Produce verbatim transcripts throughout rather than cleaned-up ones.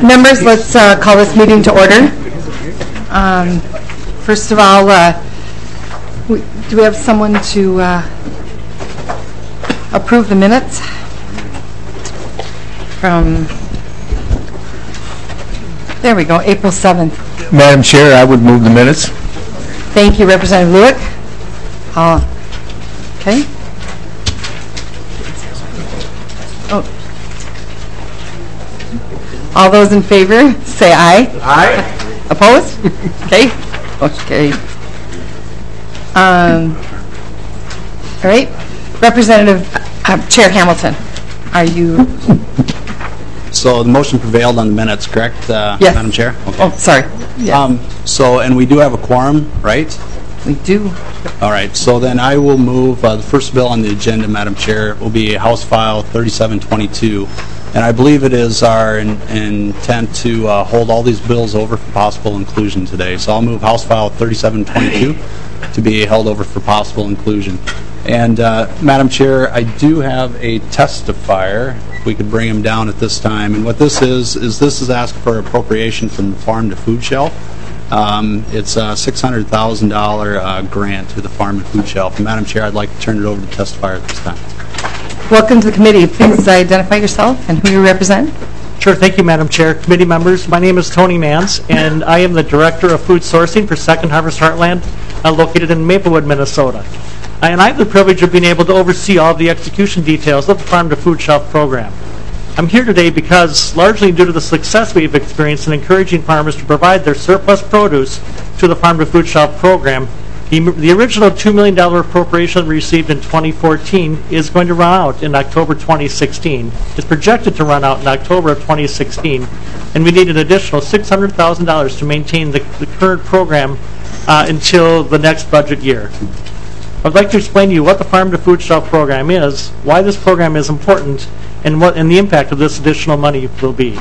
Members, let's uh, call this meeting to order. Um, first of all, uh, we, do we have someone to uh, approve the minutes from, there we go, April seventh. Madam Chair, I would move the minutes. Thank you, Representative Lewick. Uh, okay. Oh. All those in favor, say aye. Aye. Opposed? Okay. Okay. Um, all right. Representative uh, Chair Hamilton, are you? So the motion prevailed on the minutes, correct, uh, yes. Madam Chair? Okay. Oh, sorry. Yeah. Um, so, and we do have a quorum, right? We do. All right. So then I will move uh, the first bill on the agenda, Madam Chair, will be House File thirty-seven twenty-two. And I believe it is our in, intent to uh, hold all these bills over for possible inclusion today. So I'll move House File thirty-seven twenty-two to be held over for possible inclusion. And uh, Madam Chair, I do have a testifier. If we could bring him down at this time. And what this is, is this is asked for appropriation from the Farm to Food Shelf. Um, it's a six hundred thousand dollars uh, grant to the Farm to Food Shelf. And Madam Chair, I'd like to turn it over to the testifier at this time. Welcome to the committee. Please identify yourself and who you represent. Sure. Thank you, Madam Chair. Committee members, my name is Tony Mans, and I am the Director of Food Sourcing for Second Harvest Heartland, uh, located in Maplewood, Minnesota. And I have the privilege of being able to oversee all of the execution details of the Farm to Food Shelf program. I'm here today because, largely due to the success we've experienced in encouraging farmers to provide their surplus produce to the Farm to Food Shelf program, the, the original two million dollars appropriation received in twenty fourteen is going to run out in October twenty sixteen. It's projected to run out in October of twenty sixteen, and we need an additional six hundred thousand dollars to maintain the, the current program uh, until the next budget year. I'd like to explain to you what the Farm to Food Shelf program is, why this program is important, and what and the impact of this additional money will be.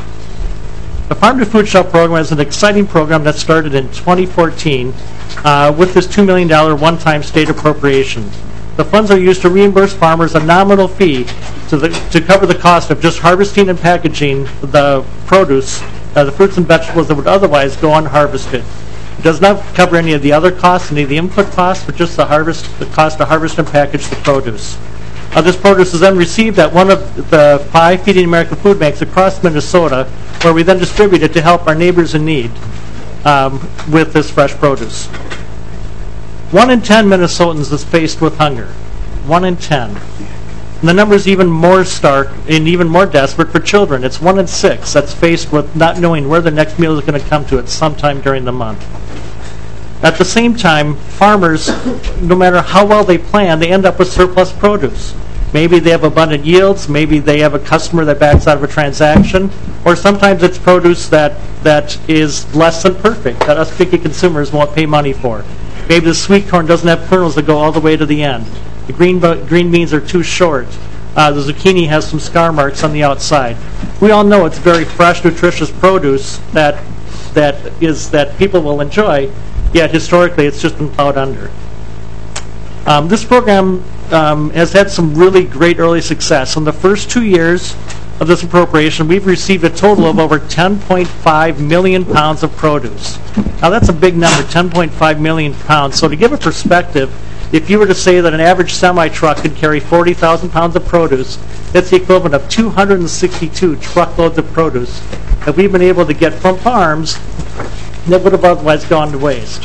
The Farm to Food Shelf program is an exciting program that started in twenty fourteen uh, with this two million dollars one-time state appropriation. The funds are used to reimburse farmers a nominal fee to, the, to cover the cost of just harvesting and packaging the produce, uh, the fruits and vegetables that would otherwise go unharvested. It does not cover any of the other costs, any of the input costs, but just the harvest, the cost to harvest and package the produce. Uh, this produce is then received at one of the five Feeding America food banks across Minnesota, where we then distribute it to help our neighbors in need um, with this fresh produce. One in ten Minnesotans is faced with hunger. One in ten. And the number is even more stark and even more desperate for children. It's one in six that's faced with not knowing where their next meal is going to come to at some time during the month. At the same time, farmers, no matter how well they plan, they end up with surplus produce. Maybe they have abundant yields, maybe they have a customer that backs out of a transaction, or sometimes it's produce that, that is less than perfect, that us picky consumers won't pay money for. Maybe the sweet corn doesn't have kernels that go all the way to the end. The green, green beans are too short. Uh, the zucchini has some scar marks on the outside. We all know it's very fresh, nutritious produce that, that, is, that people will enjoy, yet historically it's just been plowed under. Um, this program um, has had some really great early success. In the first two years of this appropriation, we've received a total of over ten point five million pounds of produce. Now that's a big number, ten point five million pounds. So to give a perspective, if you were to say that an average semi-truck could carry forty thousand pounds of produce, that's the equivalent of two hundred sixty-two truckloads of produce that we've been able to get from farms that would have otherwise gone to waste.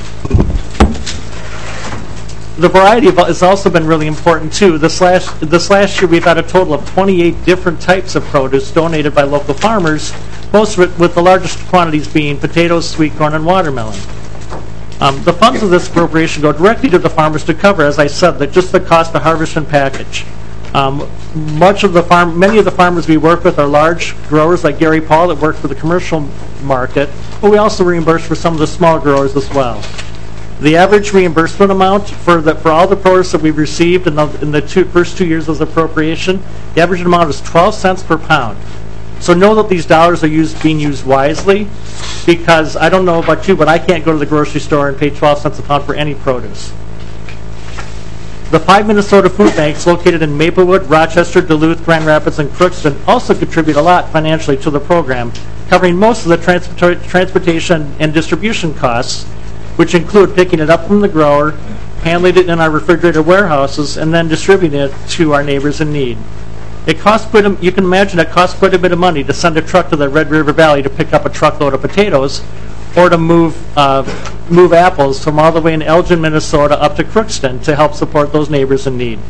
The variety of, has also been really important too. This last, this last year we've had a total of twenty-eight different types of produce donated by local farmers, most of it with the largest quantities being potatoes, sweet corn, and watermelon. Um, the funds of this appropriation go directly to the farmers to cover, as I said, that just the cost to harvest and package. Um, much of the farm, many of the farmers we work with are large growers like Gary Paul that work for the commercial market, but we also reimburse for some of the small growers as well. The average reimbursement amount for the for all the produce that we've received in the, in the two, first two years of the appropriation, the average amount is twelve cents per pound. So know that these dollars are used being used wisely, because I don't know about you, but I can't go to the grocery store and pay twelve cents a pound for any produce. The five Minnesota food banks located in Maplewood, Rochester, Duluth, Grand Rapids, and Crookston also contribute a lot financially to the program, covering most of the transport transportation and distribution costs, which include picking it up from the grower, handling it in our refrigerated warehouses, and then distributing it to our neighbors in need. It costs quite a, you can imagine it costs quite a bit of money to send a truck to the Red River Valley to pick up a truckload of potatoes, or to move uh, move apples from all the way in Elgin, Minnesota, up to Crookston to help support those neighbors in need.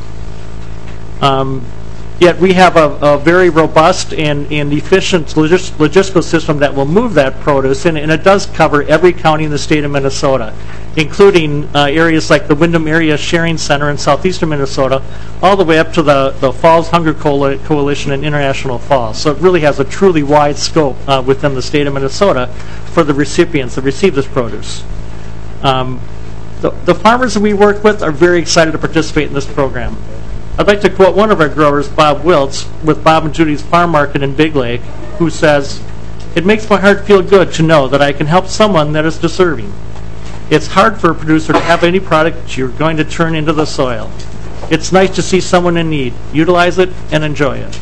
Um, yet we have a, a very robust and, and efficient logis logistical system that will move that produce, and, and it does cover every county in the state of Minnesota, including uh, areas like the Windham Area Sharing Center in southeastern Minnesota, all the way up to the, the Falls Hunger Coal Coalition in International Falls. So it really has a truly wide scope uh, within the state of Minnesota for the recipients that receive this produce. Um, the, the farmers that we work with are very excited to participate in this program. I'd like to quote one of our growers, Bob Wiltz, with Bob and Judy's Farm Market in Big Lake, who says, "It makes my heart feel good to know that I can help someone that is deserving. It's hard for a producer to have any product you're going to turn into the soil. It's nice to see someone in need, utilize it, and enjoy it."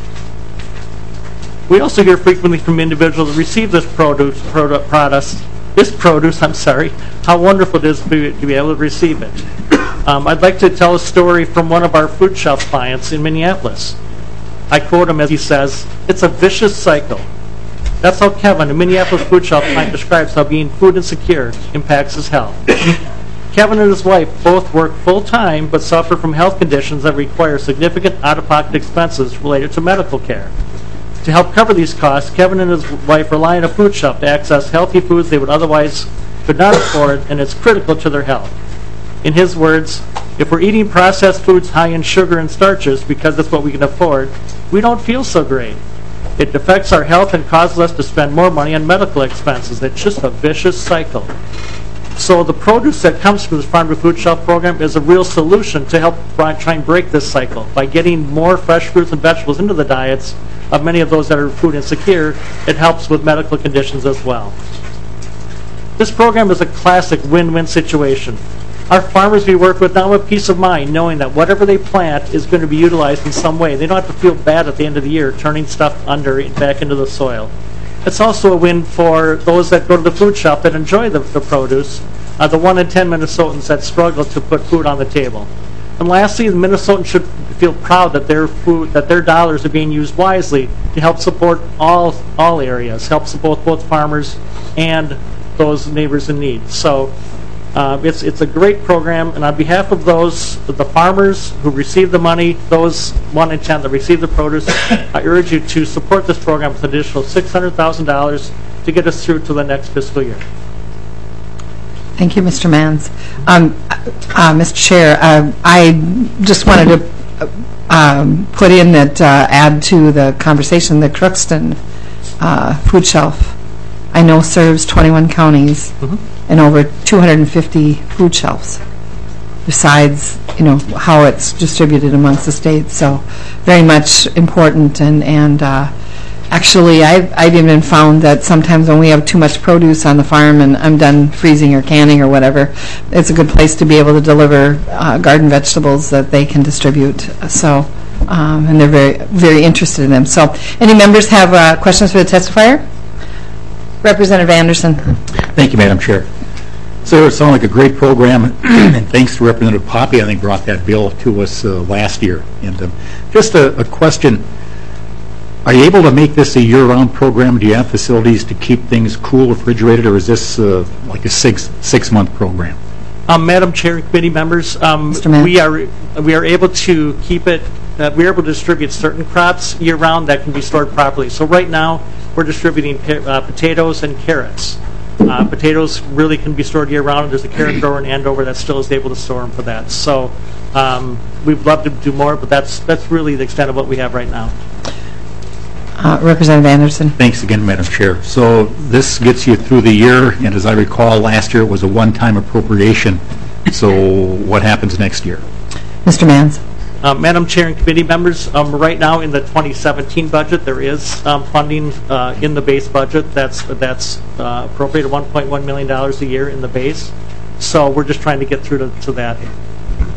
We also hear frequently from individuals that receive this produce, product, product, this produce, I'm sorry, how wonderful it is to be, to be able to receive it. Um, I'd like to tell a story from one of our food shelf clients in Minneapolis. I quote him as he says, "It's a vicious cycle." That's how Kevin, a Minneapolis food shelf client, describes how being food insecure impacts his health. Kevin and his wife both work full-time but suffer from health conditions that require significant out-of-pocket expenses related to medical care. To help cover these costs, Kevin and his wife rely on a food shelf to access healthy foods they would otherwise could not afford, and it's critical to their health. In his words, "If we're eating processed foods high in sugar and starches because that's what we can afford, we don't feel so great. It affects our health and causes us to spend more money on medical expenses. It's just a vicious cycle." So the produce that comes from this Farm to Food Shelf program is a real solution to help try and break this cycle. By getting more fresh fruits and vegetables into the diets of many of those that are food insecure, it helps with medical conditions as well. This program is a classic win-win situation. Our farmers we work with now have peace of mind knowing that whatever they plant is going to be utilized in some way. They don't have to feel bad at the end of the year turning stuff under and back into the soil. It's also a win for those that go to the food shop that enjoy the, the produce, uh, the one in ten Minnesotans that struggle to put food on the table. And lastly, the Minnesotans should feel proud that their food, that their dollars are being used wisely to help support all all areas, help support both farmers and those neighbors in need. So uh, it's it's a great program, and on behalf of those the farmers who receive the money, those one in ten that receive the produce, I urge you to support this program with an additional six hundred thousand dollars to get us through to the next fiscal year. Thank you, Mister Mans. Um, uh, Mister Chair, uh, I just wanted to um, put in that, uh, add to the conversation, the Crookston uh, Food Shelf, I know serves twenty-one counties mm-hmm. and over two hundred fifty food shelves, besides, you know, how it's distributed amongst the states. So very much important, and, and uh, actually, I've, I've even found that sometimes when we have too much produce on the farm and I'm done freezing or canning or whatever, it's a good place to be able to deliver uh, garden vegetables that they can distribute. So, um, and they're very, very interested in them. So, any members have uh, questions for the testifier? Representative Anderson. Thank you, Madam Chair. So it sounded like a great program, and thanks to Representative Poppy, I think, brought that bill to us uh, last year. And uh, just a, a question. Are you able to make this a year-round program? Do you have facilities to keep things cool, refrigerated, or is this uh, like a six six month program? Um, Madam Chair, committee members, um, we are we are able to keep it. Uh, we are able to distribute certain crops year-round that can be stored properly. So right now, we're distributing uh, potatoes and carrots. Uh, potatoes really can be stored year-round. There's a carrot grower in Andover that still is able to store them for that. So um, we'd love to do more, but that's that's really the extent of what we have right now. Uh, Representative Anderson. Thanks again, Madam Chair. So this gets you through the year, and as I recall, last year it was a one-time appropriation. So what happens next year? Mister Mans. Uh, Madam Chair and committee members, um, right now in the twenty seventeen budget, there is um, funding uh, in the base budget that's that's uh, appropriated one point one million dollars a year in the base. So we're just trying to get through to, to that.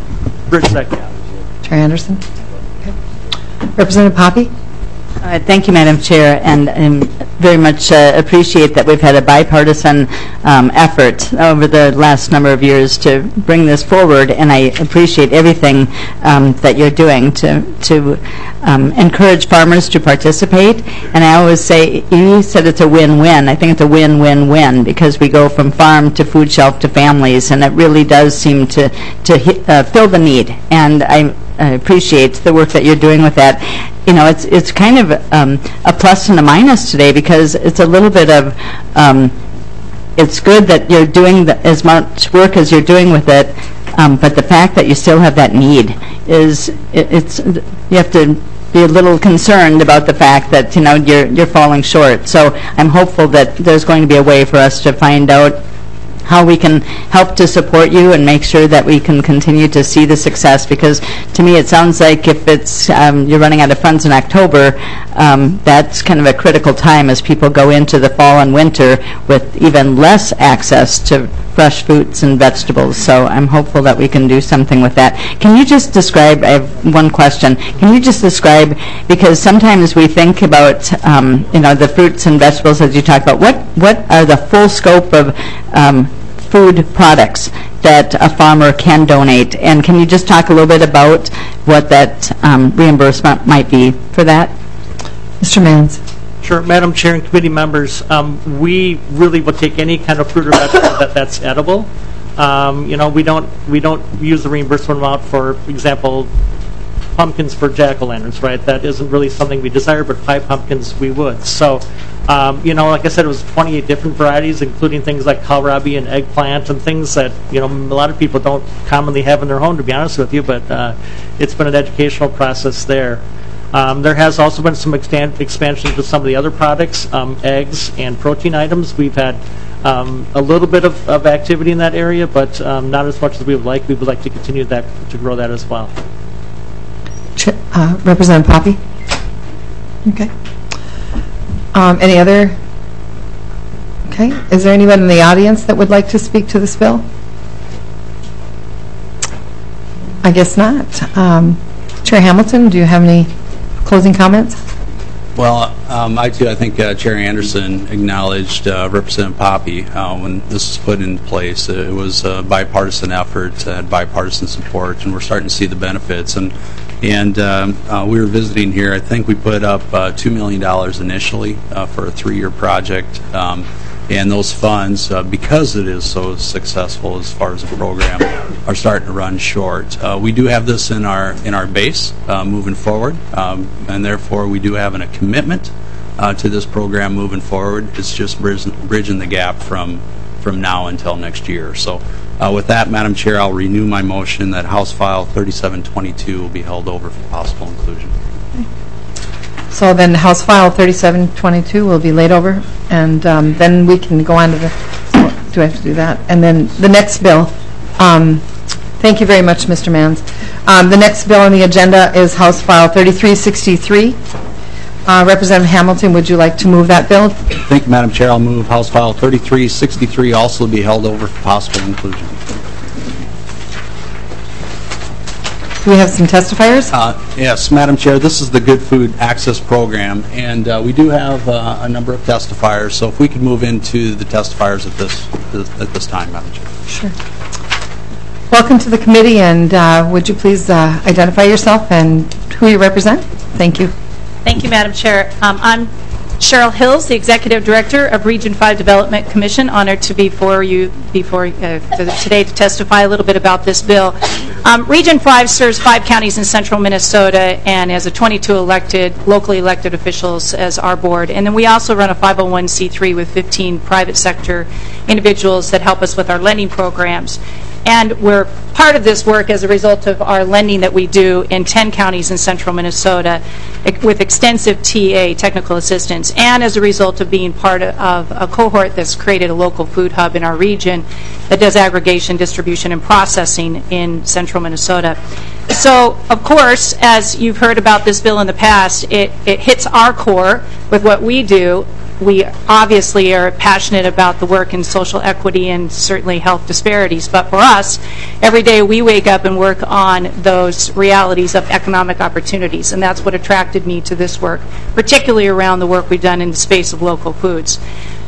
bridge that gap. Chair Anderson? Okay. Representative Poppe? Uh, Thank you, Madam Chair, and um, very much uh, appreciate that we've had a bipartisan um, effort over the last number of years to bring this forward, and I appreciate everything um, that you're doing to to um, encourage farmers to participate. And I always say, you said it's a win-win. I think it's a win-win-win because we go from farm to food shelf to families, and it really does seem to to hit, uh, fill the need. And I I appreciate the work that you're doing with that. You know, it's it's kind of um, a plus and a minus today because it's a little bit of, um, it's good that you're doing the, as much work as you're doing with it, um, but the fact that you still have that need is, it, it's, you have to be a little concerned about the fact that, you know, you're, you're falling short. So I'm hopeful that there's going to be a way for us to find out how we can help to support you and make sure that we can continue to see the success, because to me it sounds like if it's um, you're running out of funds in October, um, that's kind of a critical time as people go into the fall and winter with even less access to fresh fruits and vegetables. So I'm hopeful that we can do something with that. Can you just describe, I have one question, can you just describe, because sometimes we think about um, you know, the fruits and vegetables as you talk about, what, what are the full scope of um, food products that a farmer can donate, and can you just talk a little bit about what that um, reimbursement might be for that? Mister Mans. Sure, Madam Chair and committee members, um, we really will take any kind of fruit or vegetable that, that's edible. Um, you know, we don't we don't use the reimbursement amount, for example, pumpkins for jack-o'-lanterns, right? That isn't really something we desire, but pie pumpkins we would. So, um, you know, like I said, it was twenty-eight different varieties, including things like kohlrabi and eggplant and things that, you know, a lot of people don't commonly have in their home, to be honest with you, but uh, it's been an educational process there. Um, there has also been some extan- expansion to some of the other products, um, eggs and protein items. We've had um, a little bit of, of activity in that area, but um, not as much as we would like. We would like to continue that, to grow that as well. Uh, Representative Poppe? Okay. Um, any other? Okay. Is there anyone in the audience that would like to speak to this bill? I guess not. Um, Chair Hamilton, do you have any closing comments? Well, um, I too, I think uh, Chair Anderson acknowledged uh, Representative Poppe uh, when this was put in place. It was a bipartisan effort, uh, had bipartisan support, and we're starting to see the benefits. And and um, uh, we were visiting here. I think we put up uh, two million dollars initially uh, for a three-year project. Um, And those funds, uh, because it is so successful as far as the program, are starting to run short. Uh, we do have this in our in our base uh, moving forward, um, and therefore we do have an, a commitment uh, to this program moving forward. It's just bridging, bridging the gap from from now until next year. So, uh, with that, Madam Chair, I'll renew my motion that House File thirty-seven twenty-two will be held over for possible inclusion. So then House File thirty-seven twenty-two will be laid over, and um, then we can go on to the, so do I have to do that? And then the next bill, um, thank you very much, Mister Mans. Um, the next bill on the agenda is House File thirty-three sixty-three. Uh, Representative Hamilton, would you like to move that bill? Thank you, Madam Chair. I'll move House File thirty-three sixty-three also be held over for possible inclusion. Do we have some testifiers? Uh, yes, Madam Chair, this is the Good Food Access Program, and uh, we do have uh, a number of testifiers, so if we could move into the testifiers at this at this time, Madam Chair. Sure. Welcome to the committee, and uh, would you please uh, identify yourself and who you represent? Thank you. Thank you, Madam Chair. Um, I'm Cheryl Hills, the Executive Director of Region five Development Commission. Honored to be before you before uh, today to testify a little bit about this bill. Um, Region five serves five counties in central Minnesota and has a twenty-two elected, locally elected officials as our board. And then we also run a five oh one c three with fifteen private sector individuals that help us with our lending programs. And we're part of this work as a result of our lending that we do in ten counties in central Minnesota with extensive T A, technical assistance, and as a result of being part of a cohort that's created a local food hub in our region that does aggregation, distribution, and processing in central Minnesota. So, of course, as you've heard about this bill in the past, it, it hits our core with what we do we obviously are passionate about the work in social equity and certainly health disparities. But for us, every day we wake up and work on those realities of economic opportunities, and that's what attracted me to this work, particularly around the work we've done in the space of local foods.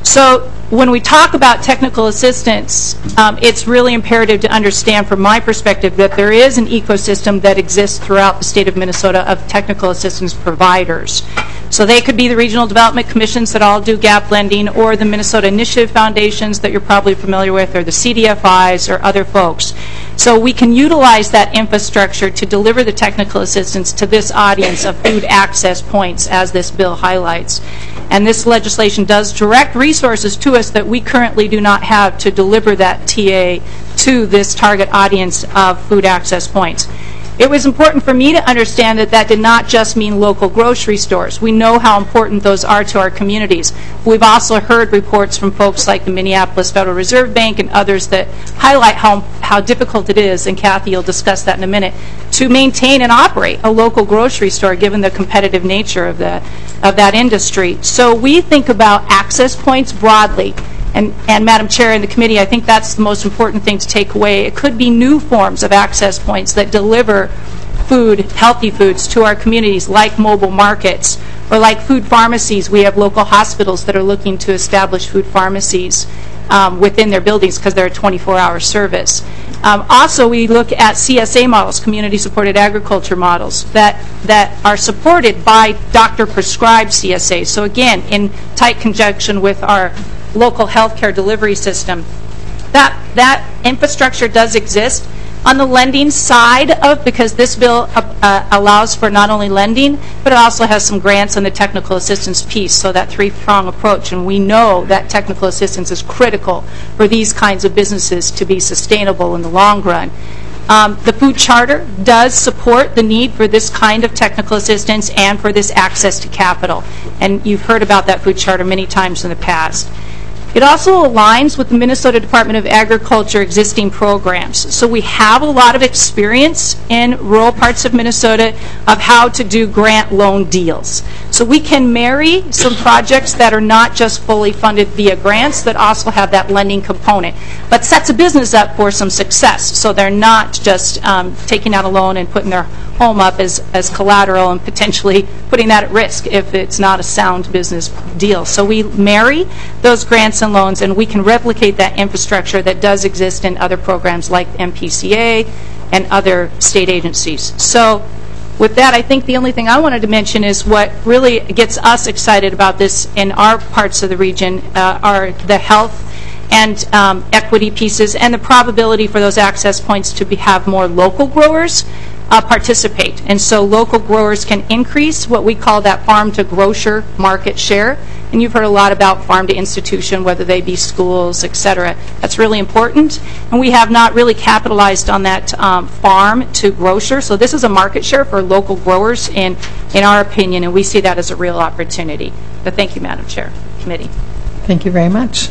So when we talk about technical assistance, um, it's really imperative to understand from my perspective that there is an ecosystem that exists throughout the state of Minnesota of technical assistance providers. So they could be the regional development commissions that all do gap lending, or the Minnesota Initiative Foundations that you're probably familiar with, or the C D F Is or other folks. So we can utilize that infrastructure to deliver the technical assistance to this audience of food access points, as this bill highlights. And this legislation does direct resources to us that we currently do not have to deliver that T A to this target audience of food access points. It was important for me to understand that that did not just mean local grocery stores. We know how important those are to our communities. We've also heard reports from folks like the Minneapolis Federal Reserve Bank and others that highlight how, how difficult it is, and Kathy will discuss that in a minute, to maintain and operate a local grocery store given the competitive nature of, the, of that industry. So we think about access points broadly. And, and Madam Chair and the committee, I think that's the most important thing to take away. It could be new forms of access points that deliver food, healthy foods, to our communities, like mobile markets, or like food pharmacies. We have local hospitals that are looking to establish food pharmacies um, within their buildings because they're a twenty-four hour service. Um, also, we look at C S A models, community-supported agriculture models, that, that are supported by doctor-prescribed C S A. So again, in tight conjunction with our local healthcare delivery system. That that infrastructure does exist. On the lending side of, because this bill uh, uh, allows for not only lending, but it also has some grants on the technical assistance piece, so that three-prong approach. And we know that technical assistance is critical for these kinds of businesses to be sustainable in the long run. Um, the food charter does support the need for this kind of technical assistance and for this access to capital. And you've heard about that food charter many times in the past. It also aligns with the Minnesota Department of Agriculture existing programs. So we have a lot of experience in rural parts of Minnesota of how to do grant loan deals. So we can marry some projects that are not just fully funded via grants, that also have that lending component, but sets a business up for some success. So they're not just um, taking out a loan and putting their home up as, as collateral and potentially putting that at risk if it's not a sound business deal. So we marry those grants and loans, and we can replicate that infrastructure that does exist in other programs like M P C A and other state agencies. So with that, I think the only thing I wanted to mention is what really gets us excited about this in our parts of the region uh, are the health and um, equity pieces, and the probability for those access points to be, have more local growers Uh, participate. And so local growers can increase what we call that farm to grocer market share. And you've heard a lot about farm to institution, whether they be schools, et cetera. That's really important. And we have not really capitalized on that um, farm to grocer. So this is a market share for local growers, in, in our opinion, and we see that as a real opportunity. But thank you, Madam Chair, Committee. Thank you very much.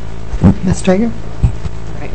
Miz Drager? Right.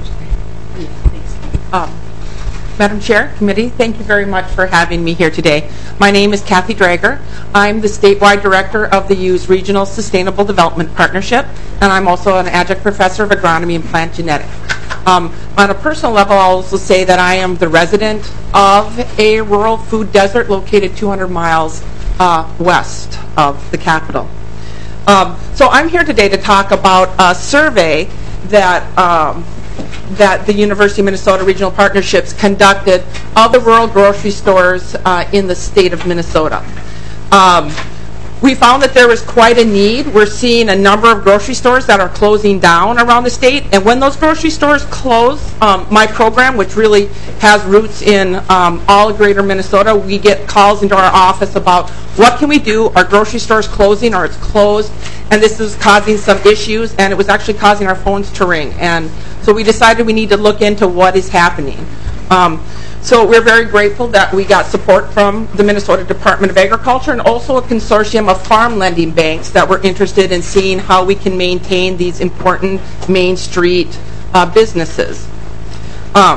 Um, Madam Chair, Committee, thank you very much for having me here today. My name is Kathy Drager. I'm the statewide director of the U's Regional Sustainable Development Partnership, and I'm also an adjunct professor of agronomy and plant genetics. Um, on a personal level, I'll also say that I am the resident of a rural food desert located two hundred miles uh, west of the capital. Um, so I'm here today to talk about a survey that um, that the University of Minnesota Regional Partnerships conducted of the rural grocery stores uh, in the state of Minnesota. Um, we found that there was quite a need. We're seeing a number of grocery stores that are closing down around the state, and when those grocery stores close, um, my program, which really has roots in um, all of greater Minnesota, we get calls into our office about what can we do? Our grocery store's closing or it's closed, and this is causing some issues, and it was actually causing our phones to ring. And so we decided we need to look into what is happening. Um, so we're very grateful that we got support from the Minnesota Department of Agriculture and also a consortium of farm lending banks that were interested in seeing how we can maintain these important Main Street uh, businesses. Um,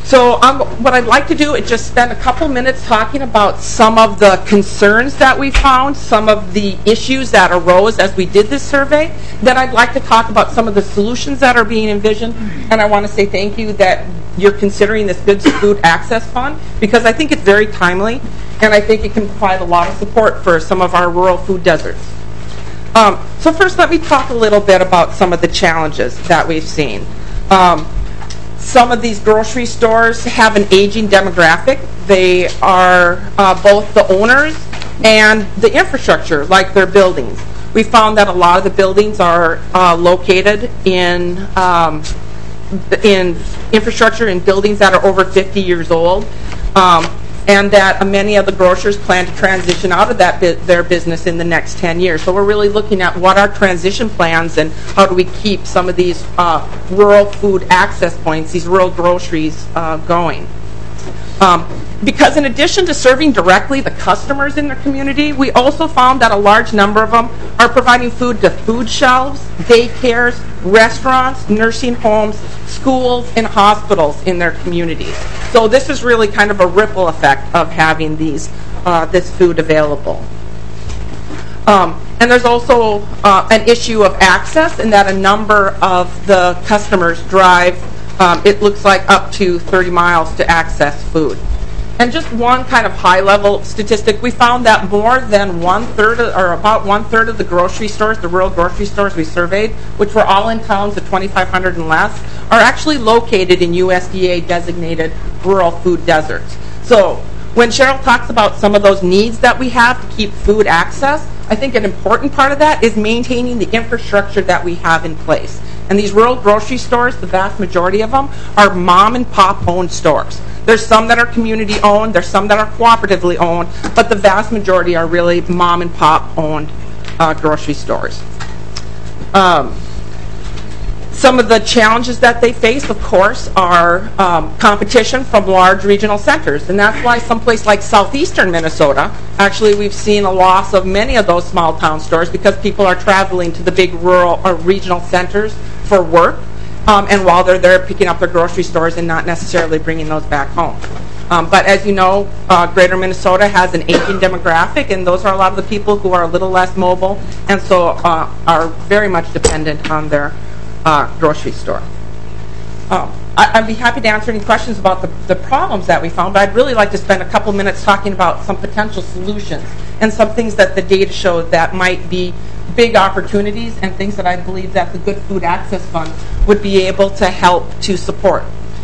So um, what I'd like to do is just spend a couple minutes talking about some of the concerns that we found, some of the issues that arose as we did this survey. Then I'd like to talk about some of the solutions that are being envisioned. And I want to say thank you that you're considering this Good Food Access Fund, because I think it's very timely, and I think it can provide a lot of support for some of our rural food deserts. Um, so first, let me talk a little bit about some of the challenges that we've seen. Um, Some of these grocery stores have an aging demographic. They are uh, both the owners and the infrastructure, like their buildings. We found that a lot of the buildings are uh, located in um, in infrastructure in buildings that are over fifty years old, um, and that uh, many of the grocers plan to transition out of that bu- their business in the next ten years. So we're really looking at what are transition plans and how do we keep some of these uh, rural food access points, these rural groceries, uh, going. Um, because in addition to serving directly the customers in their community, we also found that a large number of them are providing food to food shelves, daycares, restaurants, nursing homes, schools, and hospitals in their communities. So this is really kind of a ripple effect of having these uh, this food available. Um, and there's also uh, an issue of access in that a number of the customers drive, um, it looks like, up to thirty miles to access food. And just one kind of high-level statistic, we found that more than one-third, or about one-third of the grocery stores, the rural grocery stores we surveyed, which were all in towns of twenty-five hundred and less, are actually located in U S D A-designated rural food deserts. So when Cheryl talks about some of those needs that we have to keep food access, I think an important part of that is maintaining the infrastructure that we have in place. And these rural grocery stores, the vast majority of them, are mom-and-pop owned stores. There's some that are community-owned, there's some that are cooperatively owned, but the vast majority are really mom-and-pop owned uh, grocery stores. Um, some of the challenges that they face, of course, are um, competition from large regional centers. And that's why someplace like southeastern Minnesota, actually we've seen a loss of many of those small town stores because people are traveling to the big rural or regional centers for work. Um, and while they're there picking up their grocery stores and not necessarily bringing those back home. Um, but as you know, uh, Greater Minnesota has an aging demographic, and those are a lot of the people who are a little less mobile, and so uh, are very much dependent on their uh, grocery store. Um, I, I'd be happy to answer any questions about the, the problems that we found, but I'd really like to spend a couple minutes talking about some potential solutions and some things that the data showed that might be big opportunities and things that I believe that the Good Food Access Fund would be able to help to support.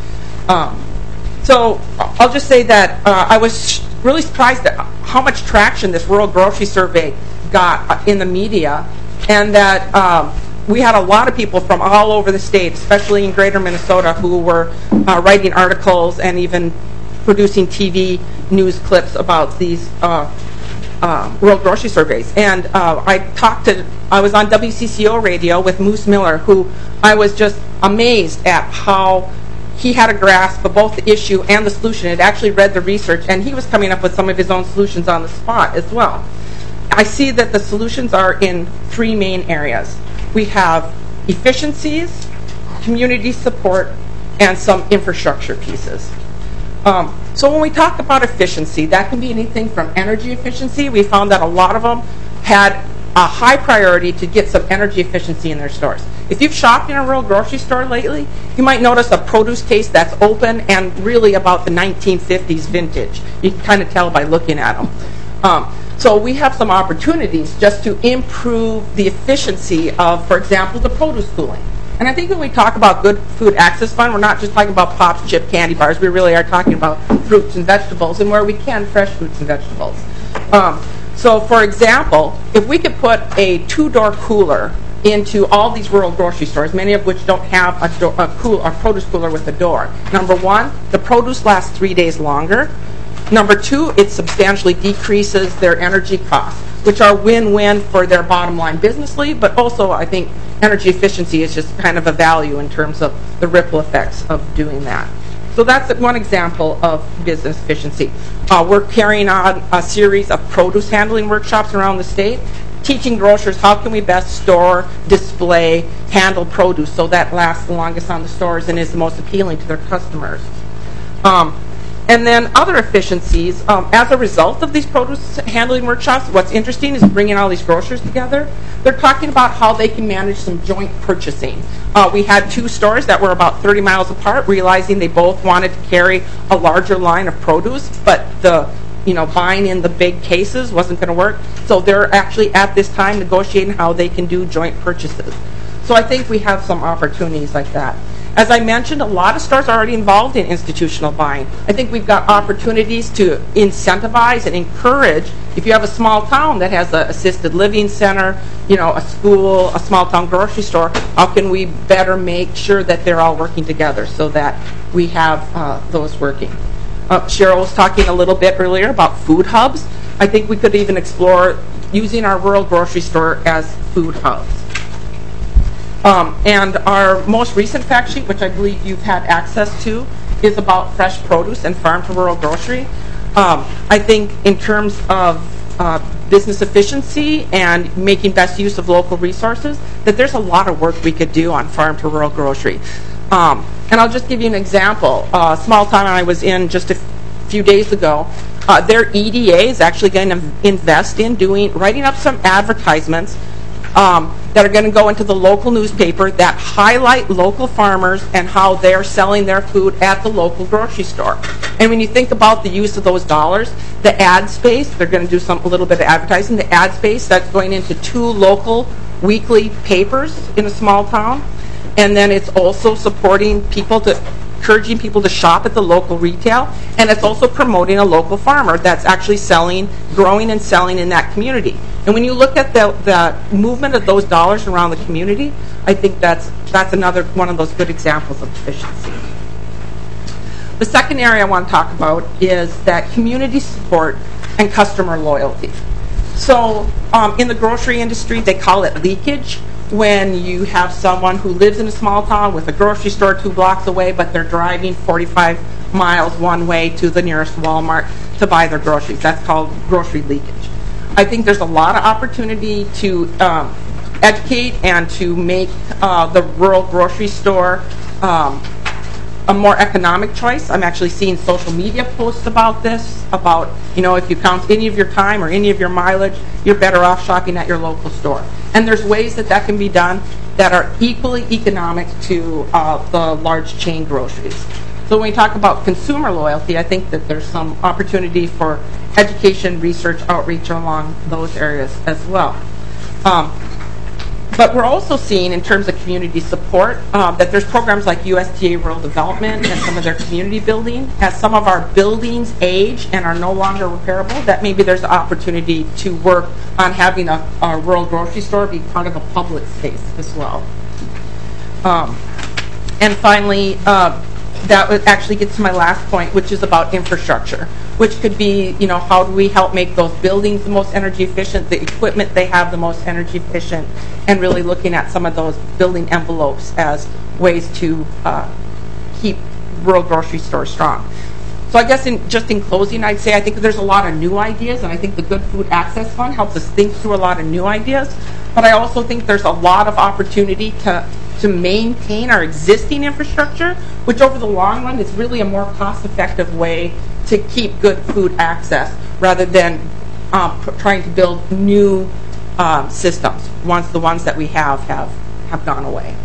Um, so I'll just say that uh, I was really surprised at how much traction this rural grocery survey got in the media, and that um, we had a lot of people from all over the state, especially in Greater Minnesota, who were uh, writing articles and even producing T V news clips about these uh, Uh, rural grocery surveys. And uh, I talked to, I was on W C C O radio with Moose Miller, who I was just amazed at how he had a grasp of both the issue and the solution. Had actually read the research, and he was coming up with some of his own solutions on the spot as well. I see that the solutions are in three main areas. We have efficiencies, community support, and some infrastructure pieces. Um, so when we talk about efficiency, that can be anything from energy efficiency. We found that a lot of them had a high priority to get some energy efficiency in their stores. If you've shopped in a rural grocery store lately, you might notice a produce case that's open and really about the nineteen fifties vintage. You can kind of tell by looking at them. Um, so we have some opportunities just to improve the efficiency of, for example, the produce cooling. And I think when we talk about Good Food Access Fund, we're not just talking about pops, chip, candy bars. We really are talking about fruits and vegetables, and where we can, fresh fruits and vegetables. Um, so, for example, if we could put a two-door cooler into all these rural grocery stores, many of which don't have a, do- a, cool, a produce cooler with a door. Number one, the produce lasts three days longer. Number two, it substantially decreases their energy costs, which are win-win for their bottom line businessly, but also I think energy efficiency is just kind of a value in terms of the ripple effects of doing that. So that's one example of business efficiency. Uh, we're carrying on a series of produce handling workshops around the state, teaching grocers how can we best store, display, handle produce so that lasts the longest on the stores and is the most appealing to their customers. Um, and then other efficiencies, um, as a result of these produce handling workshops, what's interesting is bringing all these grocers together. They're talking about how they can manage some joint purchasing. Uh, we had two stores that were about thirty miles apart, realizing they both wanted to carry a larger line of produce, but the you know, buying in the big cases wasn't going to work. So they're actually at this time negotiating how they can do joint purchases. So I think we have some opportunities like that. As I mentioned, a lot of stores are already involved in institutional buying. I think we've got opportunities to incentivize and encourage. If you have a small town that has an assisted living center, you know, a school, a small town grocery store, how can we better make sure that they're all working together so that we have uh, those working? Uh, Cheryl was talking a little bit earlier about food hubs. I think we could even explore using our rural grocery store as food hubs. Um, and our most recent fact sheet, which I believe you've had access to, is about fresh produce and farm to rural grocery. Um, I think in terms of uh, business efficiency and making best use of local resources, that there's a lot of work we could do on farm to rural grocery. Um, and I'll just give you an example. A uh, small town I was in just a f- few days ago, uh, their E D A is actually going to invest in doing, writing up some advertisements um, that are going to go into the local newspaper that highlight local farmers and how they're selling their food at the local grocery store. And when you think about the use of those dollars, the ad space, they're going to do some a little bit of advertising, the ad space that's going into two local weekly papers in a small town. And then it's also supporting people to, encouraging people to shop at the local retail, and it's also promoting a local farmer that's actually selling, growing and selling in that community. And when you look at the, the movement of those dollars around the community, I think that's that's another one of those good examples of efficiency. The second area I want to talk about is that community support and customer loyalty. So um, in the grocery industry, they call it leakage. When you have someone who lives in a small town with a grocery store two blocks away, but they're driving forty-five miles one way to the nearest Walmart to buy their groceries. That's called grocery leakage. I think there's a lot of opportunity to um, educate and to make uh, the rural grocery store um, a more economic choice. I'm actually seeing social media posts about this, about, you know, if you count any of your time or any of your mileage, you're better off shopping at your local store. And there's ways that that can be done that are equally economic to uh, the large chain groceries. So when we talk about consumer loyalty, I think that there's some opportunity for education, research, outreach along those areas as well. Um, But we're also seeing, in terms of community support, um, that there's programs like U S D A Rural Development and some of their community building. As some of our buildings age and are no longer repairable, that maybe there's an opportunity to work on having a, a rural grocery store be part of a public space as well. Um, and finally, uh, that would actually get to my last point, which is about infrastructure, which could be, you know, how do we help make those buildings the most energy efficient, the equipment they have the most energy efficient, and really looking at some of those building envelopes as ways to uh, keep rural grocery stores strong. So I guess in, just in closing, I'd say I think there's a lot of new ideas, and I think the Good Food Access Fund helps us think through a lot of new ideas, but I also think there's a lot of opportunity to to maintain our existing infrastructure, which over the long run is really a more cost-effective way to keep good food access rather than um, p- trying to build new um, systems once the ones that we have have, have gone away.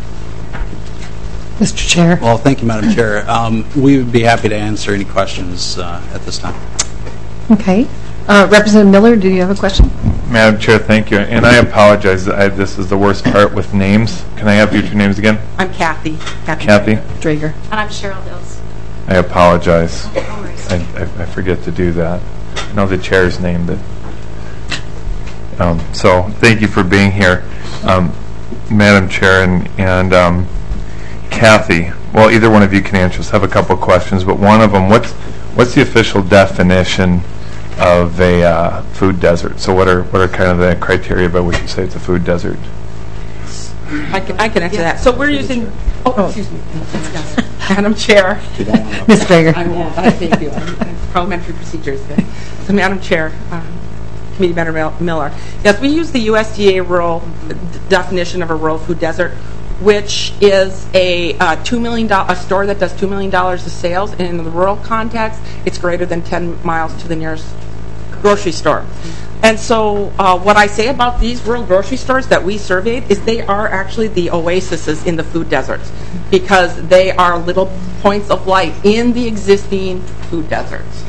Mister Chair. Well, thank you, Madam Chair. Um, we would be happy to answer any questions uh, at this time. Okay. Uh, Representative Miller, do you have a question? Madam Chair, thank you. And I apologize, I, this is the worst part with names. Can I have your two names again? I'm Kathy. Kathy. Kathy? Drager. And I'm Cheryl Hills. I apologize. No worries. I, I, I forget to do that. I know the chair's name, but... Um, so, thank you for being here, um, Madam Chair, and, and um, Kathy. Well, either one of you can answer this. I have a couple of questions, but one of them, what's, what's the official definition of a uh, food desert? So what are what are kind of the criteria by which you say it's a food desert? I can, I can answer that. So we're using, oh, excuse me, yes, Madam Chair. Miz Drager. I won't, I thank you. Parliamentary procedures. So Madam Chair, um, Committee Member Miller, yes, we use the U S D A rural d- definition of a rural food desert. which is a uh, two million dollars, a store that does two million dollars of sales, and in the rural context, it's greater than ten miles to the nearest grocery store. And so uh, what I say about these rural grocery stores that we surveyed is they are actually the oases in the food deserts, because they are little points of light in the existing food deserts.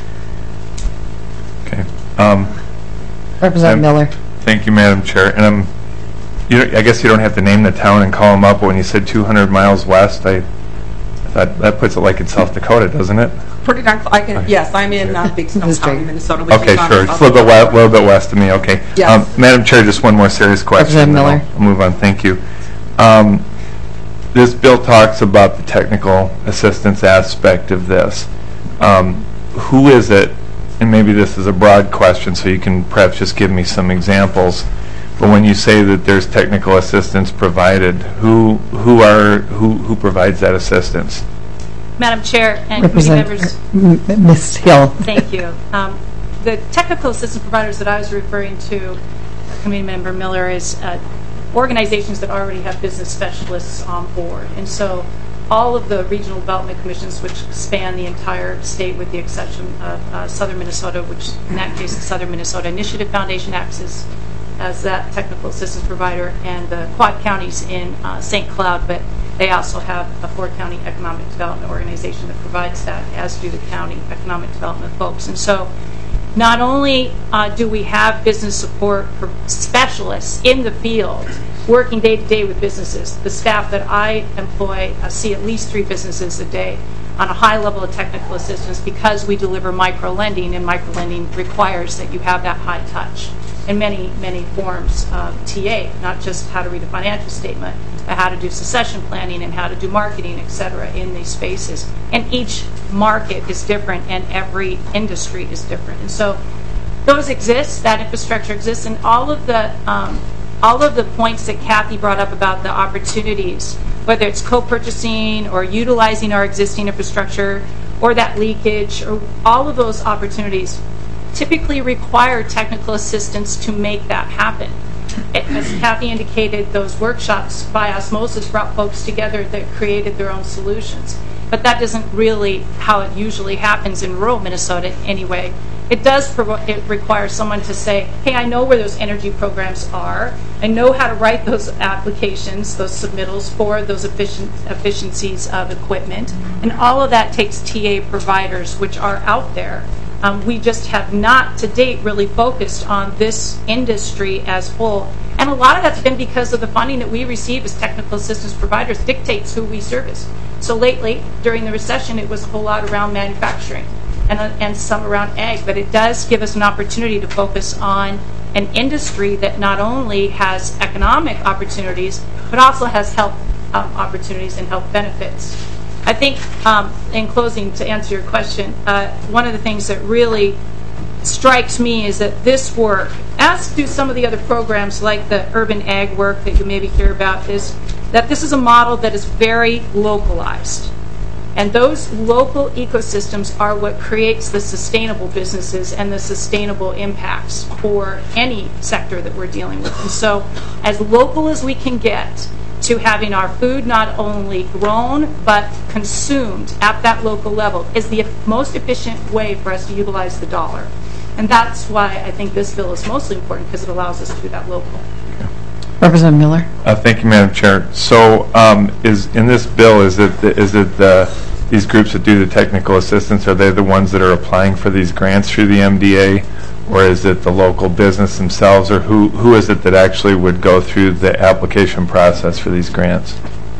Okay. Um, Representative Miller. Thank you, Madam Chair. And I'm, you know, I guess you don't have to name the town and call them up, but when you said two hundred miles west, I thought that puts it like in South Dakota, doesn't it? Pretty darn close. I can, yes, I'm in uh, Big Snow County, Minnesota. which Okay, is on sure. the Just south a little bit, side. we- little bit west of me, okay. Yes. Um, Madam Chair, just one more serious question. Representative then Miller. I'll I'll move on, thank you. Um, This bill talks about the technical assistance aspect of this. Um, Who is it, and maybe this is a broad question, so you can perhaps just give me some examples, but when you say that there's technical assistance provided, who who are who who provides that assistance? Madam Chair and committee members, Representative Miz Hill. thank you. Um, The technical assistance providers that I was referring to, Committee Member Miller, is uh, organizations that already have business specialists on board. And so all of the regional development commissions, which span the entire state with the exception of uh, Southern Minnesota, which in that case the Southern Minnesota Initiative Foundation acts as, as that technical assistance provider, and the Quad Counties in uh, Saint Cloud, but they also have a Ford County Economic Development Organization that provides that, as do the county economic development folks. And so not only uh, do we have business support for specialists in the field working day to day with businesses, the staff that I employ uh, see at least three businesses a day on a high level of technical assistance, because we deliver micro lending, and micro lending requires that you have that high touch in many, many forms of T A, not just how to read a financial statement, but how to do succession planning and how to do marketing, et cetera, in these spaces. And each market is different, and every industry is different. And so those exist, that infrastructure exists, and all of the um, all of the points that Kathy brought up about the opportunities, whether it's co-purchasing or utilizing our existing infrastructure or that leakage, or all of those opportunities typically require technical assistance to make that happen. As Kathy indicated, those workshops by osmosis brought folks together that created their own solutions. But that isn't really how it usually happens in rural Minnesota anyway. It does provo- it require someone to say, hey, I know where those energy programs are. I know how to write those applications, those submittals for those efficient, efficiencies of equipment. And all of that takes T A providers, which are out there. Um, we just have not to date really focused on this industry as whole. And a lot of that's been because of the funding that we receive as technical assistance providers dictates who we service. So lately, during the recession, it was a whole lot around manufacturing and, uh, and some around ag. But it does give us an opportunity to focus on an industry that not only has economic opportunities, but also has health um, opportunities and health benefits. I think, um, in closing, to answer your question, uh, one of the things that really strikes me is that this work, as do some of the other programs like the urban ag work that you maybe hear about, is that this is a model that is very localized. And those local ecosystems are what creates the sustainable businesses and the sustainable impacts for any sector that we're dealing with. And so, as local as we can get to having our food not only grown but consumed at that local level is the most efficient way for us to utilize the dollar. And that's why I think this bill is mostly important, because it allows us to do that local. Representative Miller. Uh, thank you, Madam Chair. So, um, is in this bill, is it the, is it the, these groups that do the technical assistance, are they the ones that are applying for these grants through the M D A, or is it the local business themselves, or who who is it that actually would go through the application process for these grants?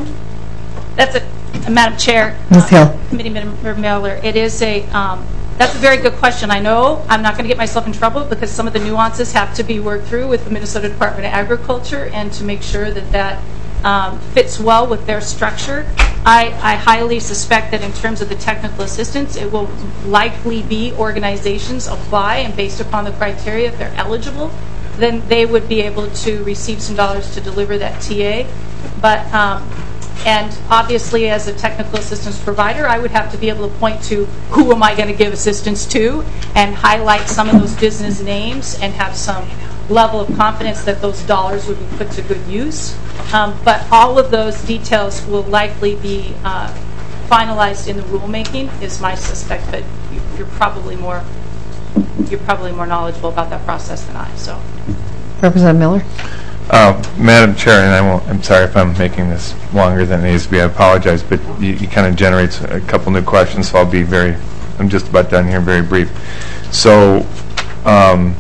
That's a, Madam Chair, Miz Hill. uh, Committee Member Miller, it is a, um, that's a very good question. I know I'm not going to get myself in trouble because some of the nuances have to be worked through with the Minnesota Department of Agriculture, and to make sure that that um, fits well with their structure. I, I highly suspect that in terms of the technical assistance, it will likely be organizations apply, and based upon the criteria, if they're eligible, then they would be able to receive some dollars to deliver that T A. But um, And obviously, as a technical assistance provider, I would have to be able to point to who am I going to give assistance to, and highlight some of those business names, and have some level of confidence that those dollars would be put to good use. Um, But all of those details will likely be uh, finalized in the rulemaking, is my suspect, but you- you're probably more, you're probably more knowledgeable about that process than I, so. Representative Miller? Uh, Madam Chair, and I won't, I'm sorry if I'm making this longer than it needs to be, I apologize, but you, you kind of generates a couple new questions, so I'll be very, I'm just about done here, very brief. So, um,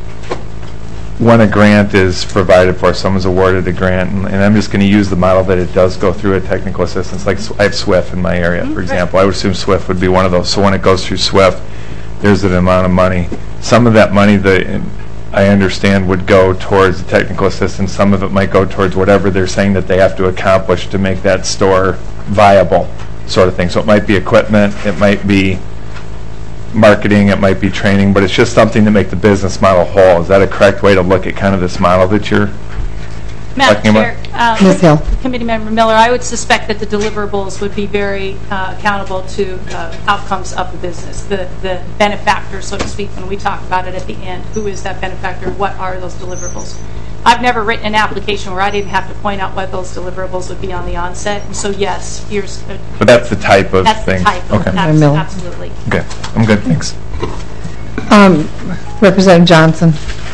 when a grant is provided for, someone's awarded a grant, and, and I'm just going to use the model that it does go through a technical assistance, like I have SWIFT in my area, for example. I would assume SWIFT would be one of those. So when it goes through SWIFT, there's an amount of money. Some of that money, the I understand, would go towards the technical assistance. Some of it might go towards whatever they're saying that they have to accomplish to make that store viable, sort of thing. So it might be equipment, it might be marketing, it might be training, but it's just something to make the business model whole. Is that a correct way to look at kind of this model that you're Madam talking Chair, about? uh, Miz Hill. Committee Member Miller, I would suspect that the deliverables would be very uh, accountable to uh, outcomes of the business, the, the benefactor, so to speak, when we talk about it at the end. Who is that benefactor? What are those deliverables? I've never written an application where I didn't have to point out what those deliverables would be on the onset. And so, yes, here's a, But that's the type of that's thing. the type. Okay. Abs- Miller. absolutely. Okay. I'm good. Thanks. Um, Representative Johnson?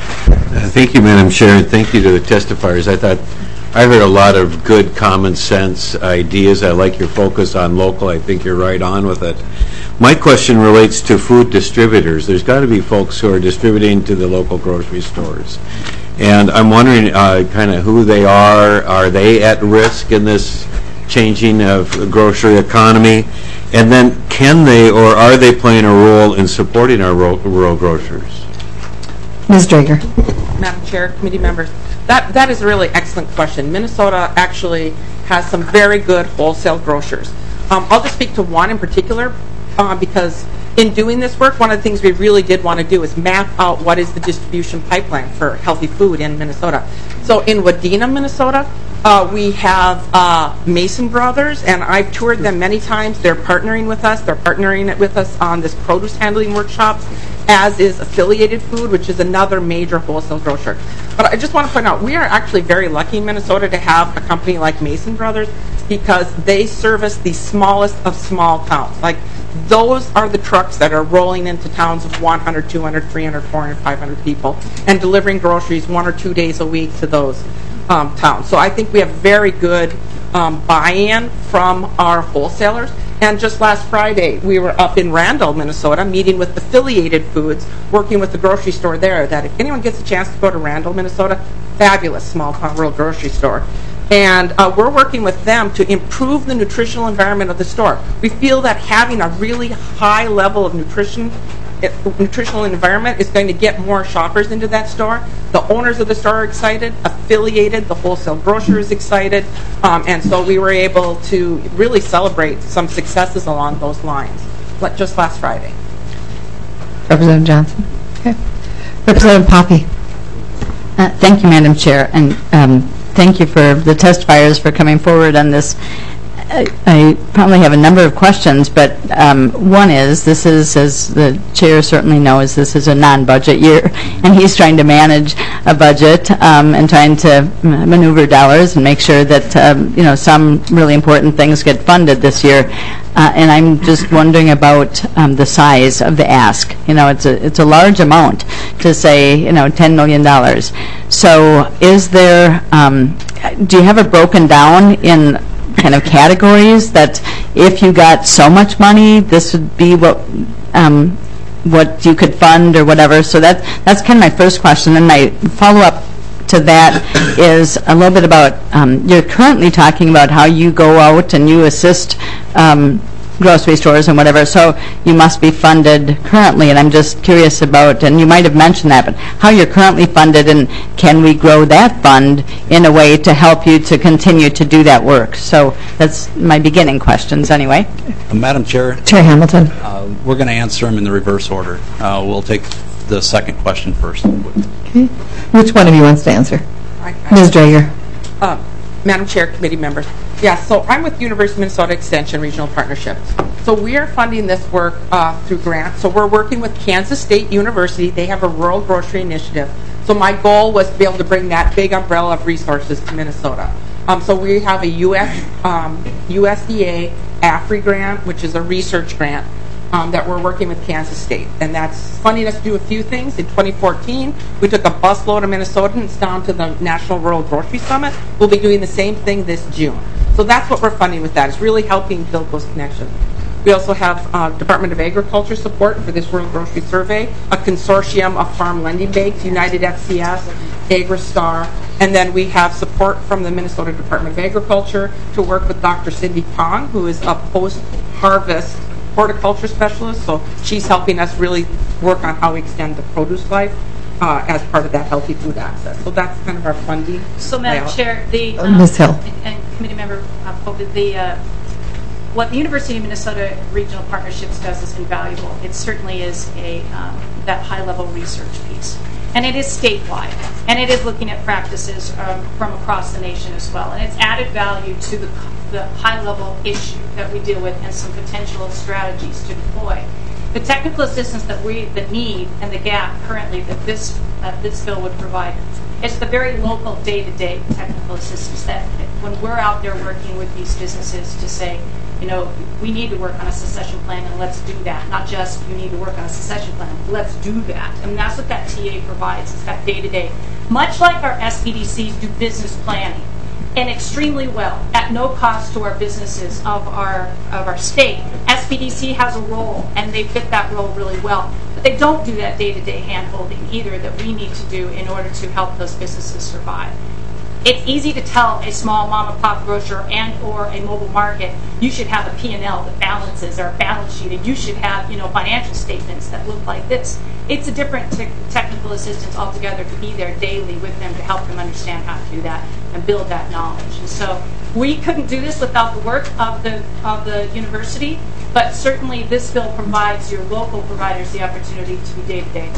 Uh, Thank you, Madam Chair, and thank you to the testifiers. I thought, I heard a lot of good common sense ideas. I like your focus on local. I think you're right on with it. My question relates to food distributors. There's got to be folks who are distributing to the local grocery stores. And I'm wondering uh, kind of who they are. Are they at risk in this changing of grocery economy? And then can they or are they playing a role in supporting our rural, rural grocers? Miz Drager? Madam Chair, committee members, that, that is a really excellent question. Minnesota actually has some very good wholesale grocers. Um, I'll just speak to one in particular uh, because in doing this work, one of the things we really did want to do is map out what is the distribution pipeline for healthy food in Minnesota. So in Wadena, Minnesota, uh, we have uh, Mason Brothers, and I've toured them many times. They're partnering with us. They're partnering with us on this produce handling workshop, as is Affiliated Food, which is another major wholesale grocer. But I just want to point out, we are actually very lucky in Minnesota to have a company like Mason Brothers because they service the smallest of small towns. Like, those are the trucks that are rolling into towns of one hundred, two hundred, three hundred, four hundred, five hundred people and delivering groceries one or two days a week to those um, towns. So I think we have very good um, buy-in from our wholesalers. And just last Friday, we were up in Randall, Minnesota, meeting with Affiliated Foods, working with the grocery store there. That if anyone gets a chance to go to Randall, Minnesota, fabulous small town rural grocery store. And uh, we're working with them to improve the nutritional environment of the store. We feel that having a really high level of nutrition, it, nutritional environment is going to get more shoppers into that store. The owners of the store are excited, Affiliated, the wholesale grocer is excited, um, and so we were able to really celebrate some successes along those lines, like just last Friday. Representative Johnson? Okay. Representative Poppy? Uh, Thank you, Madam Chair, and um, thank you for the testifiers for coming forward on this. I, I probably have a number of questions, but um, one is, this is, as the chair certainly knows, this is a non-budget year, and he's trying to manage a budget um, and trying to maneuver dollars and make sure that um, you know, some really important things get funded this year. Uh, and I'm just wondering about um, the size of the ask. You know, it's a it's a large amount to say, you know, ten million dollars. So, is there? Um, do you have it broken down in kind of categories that if you got so much money, this would be what um, what you could fund or whatever? So that that's kind of my first question. And my follow up to that is a little bit about, um, you're currently talking about how you go out and you assist um, grocery stores and whatever, so you must be funded currently, and I'm just curious about, and you might have mentioned that, but how you're currently funded, and can we grow that fund in a way to help you to continue to do that work? So that's my beginning questions anyway. Uh, Madam Chair, Chair Hamilton? uh, we're going to answer them in the reverse order. Uh, we'll take the second question first. Okay. Which one of you wants to answer? I- I- Miz Drager? Uh, Madam Chair, committee members. Yeah, so I'm with University of Minnesota Extension Regional Partnership. So we are funding this work uh, through grants. So we're working with Kansas State University. They have a rural grocery initiative. So my goal was to be able to bring that big umbrella of resources to Minnesota. Um, so we have a U S, um, U S D A AFRI grant, which is a research grant um, that we're working with Kansas State. And that's funding us to do a few things. In twenty fourteen, we took a busload of Minnesotans down to the National Rural Grocery Summit. We'll be doing the same thing this June. So that's what we're funding with that. It's really helping build those connections. We also have uh, Department of Agriculture support for this Rural Grocery Survey, a consortium of farm lending banks, United F C S, AgriStar, and then we have support from the Minnesota Department of Agriculture to work with Doctor Cindy Pong, who is a post-harvest horticulture specialist. So she's helping us really work on how we extend the produce life uh, as part of that healthy food access. So that's kind of our funding. So, Madam layout. Chair, the Uh, Miz Hill. and, and Committee Member uh, Pope, the uh, what the University of Minnesota Regional Partnerships does is invaluable. It certainly is a um, that high-level research piece, and it is statewide, and it is looking at practices um, from across the nation as well, and it's added value to the the high-level issue that we deal with and some potential strategies to deploy. The technical assistance that we the need and the gap currently that this uh, this bill would provide. It's the very local day-to-day technical assistance that when we're out there working with these businesses to say, you know, we need to work on a succession plan and let's do that. Not just you need to work on a succession plan, let's do that. And that's what that T A provides, it's that day-to-day. Much like our S P D Cs do business planning, and extremely well, at no cost to our businesses of our of our state. S P D C has a role, and they fit that role really well. But they don't do that day-to-day hand-holding either that we need to do in order to help those businesses survive. It's easy to tell a small mom-and-pop grocer and or a mobile market, you should have a P and L that balances or a balance sheet, and you should have, you know, financial statements that look like this. It's a different te- technical assistance altogether to be there daily with them to help them understand how to do that and build that knowledge. And so we couldn't do this without the work of the of the university, but certainly this bill provides your local providers the opportunity to be day-to-day.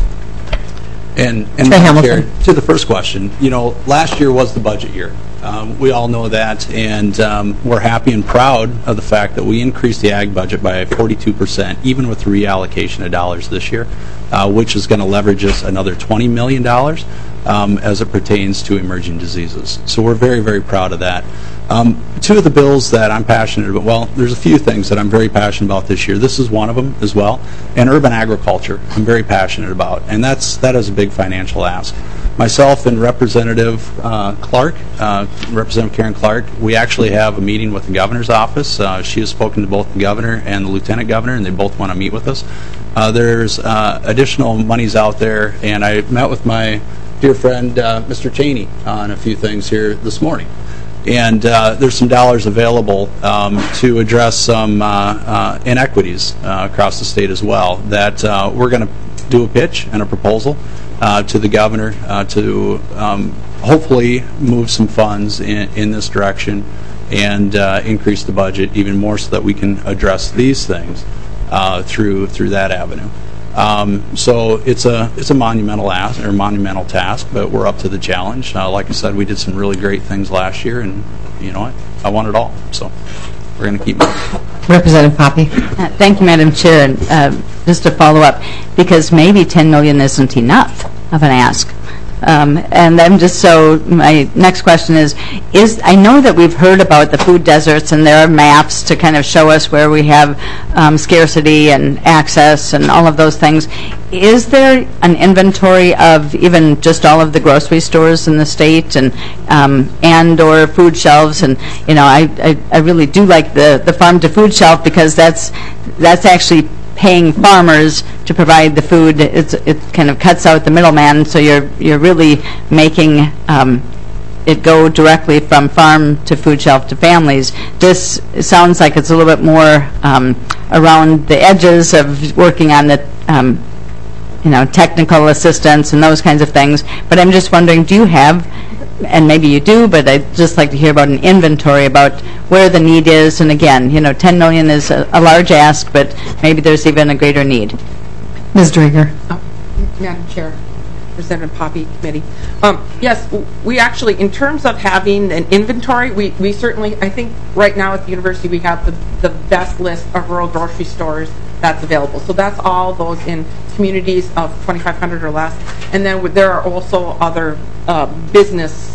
And, and Madam Chair, to the first question, you know, last year was the budget year. Um, we all know that, and um, we're happy and proud of the fact that we increased the ag budget by forty-two percent, even with the reallocation of dollars this year, uh, which is going to leverage us another twenty million dollars um, as it pertains to emerging diseases. So we're very, very proud of that. Um, two of the bills that I'm passionate about, well, there's a few things that I'm very passionate about this year. This is one of them as well. And urban agriculture, I'm very passionate about. And that's that is a big financial ask. Myself and Representative uh, Clark, uh, Representative Karen Clark, we actually have a meeting with the governor's office. Uh, she has spoken to both the governor and the lieutenant governor, and they both want to meet with us. Uh, there's uh, additional monies out there, and I met with my dear friend, uh, Mister Cheney, on a few things here this morning. And uh, there's some dollars available um, to address some uh, uh, inequities uh, across the state as well that uh, we're going to do a pitch and a proposal uh, to the governor uh, to um, hopefully move some funds in, in this direction and uh, increase the budget even more so that we can address these things uh, through through that avenue. Um, so it's a it's a monumental ask or monumental task, but we're up to the challenge. Uh, like I said, we did some really great things last year, and you know what? I want it all. So we're going to keep moving. Representative Poppe. Uh, Thank you, Madam Chair. And uh, just to follow up, because maybe ten million dollars isn't enough of an ask. Um, and I'm just so, my next question is, is, I know that we've heard about the food deserts and there are maps to kind of show us where we have um, scarcity and access and all of those things. Is there an inventory of even just all of the grocery stores in the state and um, and or food shelves? And, you know, I, I, I really do like the, the farm to food shelf because that's that's actually paying farmers to provide the food. It's, it kind of cuts out the middleman, so you're you're really making um, it go directly from farm to food shelf to families. This sounds like it's a little bit more um, around the edges of working on the um, you know, technical assistance and those kinds of things. But I'm just wondering, do you have, and maybe you do, but I'd just like to hear about an inventory about where the need is. And again, you know, ten million dollars is a, a large ask, but maybe there's even a greater need. Miz Drager. Oh, Madam Chair, Representative Poppe, Committee. Um, yes, we actually, in terms of having an inventory, we, we certainly, I think right now at the university we have the, the best list of rural grocery stores that's available. So that's all those in communities of twenty-five hundred or less. And then there are also other uh, business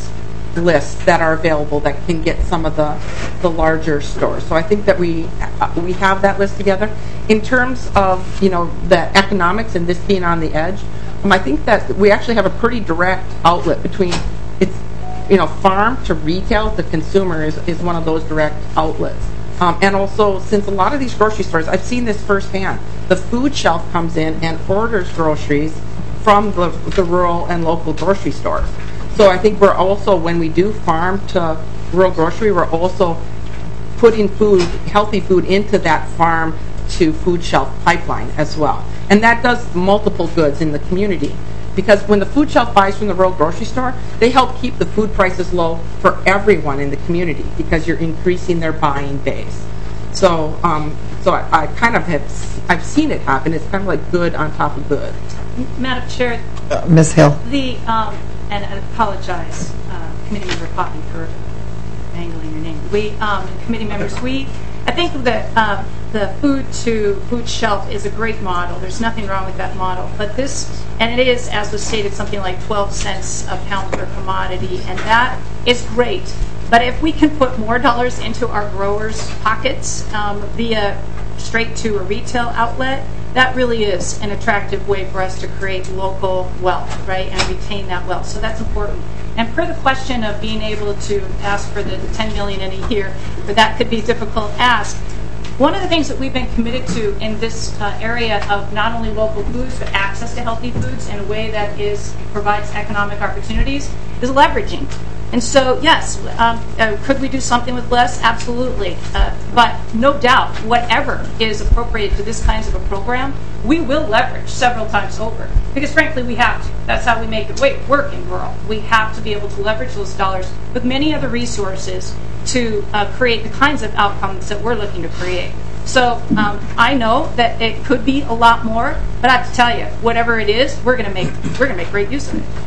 lists that are available that can get some of the, the larger stores. So I think that we uh, we have that list together. In terms of, you know, the economics and this being on the edge, um, I think that we actually have a pretty direct outlet between, it's, you know, farm to retail to consumer is, is one of those direct outlets. Um, and also, since a lot of these grocery stores, I've seen this firsthand, the food shelf comes in and orders groceries from the, the rural and local grocery stores. So I think we're also, when we do farm to rural grocery, we're also putting food, healthy food, into that farm to food shelf pipeline as well. And that does multiple goods in the community. Because when the food shelf buys from the rural grocery store, they help keep the food prices low for everyone in the community because you're increasing their buying base. So, um, so I, I kind of have, I've seen it happen. It's kind of like good on top of good. Madam Chair, Uh, Miz Hill. the, um, and I apologize, uh, Committee Member Poppy, for angling your name. We, um, committee members, we, I think that uh, the food to food shelf is a great model. There's nothing wrong with that model. But this, and it is, as was stated, something like twelve cents a pound per commodity, and that is great. But if we can put more dollars into our growers' pockets um, via straight to a retail outlet, that really is an attractive way for us to create local wealth, right, and retain that wealth. So that's important. And per the question of being able to ask for the ten million dollars in a year, but that could be a difficult ask. One of the things that we've been committed to in this uh, area of not only local foods, but access to healthy foods in a way that is provides economic opportunities, is leveraging. And so, yes, um, uh, could we do something with less? Absolutely. Uh, but no doubt, whatever is appropriate to this kinds of a program, we will leverage several times over. Because frankly, we have to. That's how we make it wait, work in rural. We have to be able to leverage those dollars with many other resources to uh, create the kinds of outcomes that we're looking to create. So um, I know that it could be a lot more, but I have to tell you, whatever it is, we're going to make we're going to make great use of it.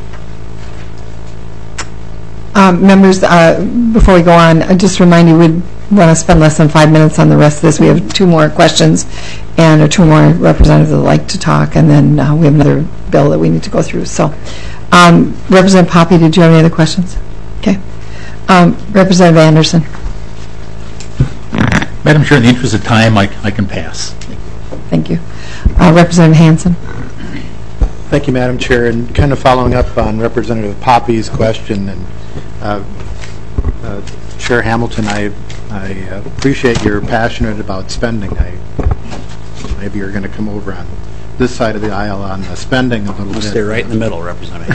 Um, members, uh, before we go on, I just remind you we'd want to spend less than five minutes on the rest of this. We have two more questions and or two more representatives that would like to talk, and then uh, we have another bill that we need to go through. So, um, Representative Poppy, did you have any other questions? Okay. Um, Representative Anderson. Madam Chair, in the interest of time, I, I can pass. Thank you. Uh, Representative Hansen. Thank you, Madam Chair. And kind of following up on Representative Poppy's question, and uh, uh, Chair Hamilton, I, I uh, appreciate you're passionate about spending. I, maybe you're going to come over on this side of the aisle on the spending a little I'll bit. stay right in the middle, Representative.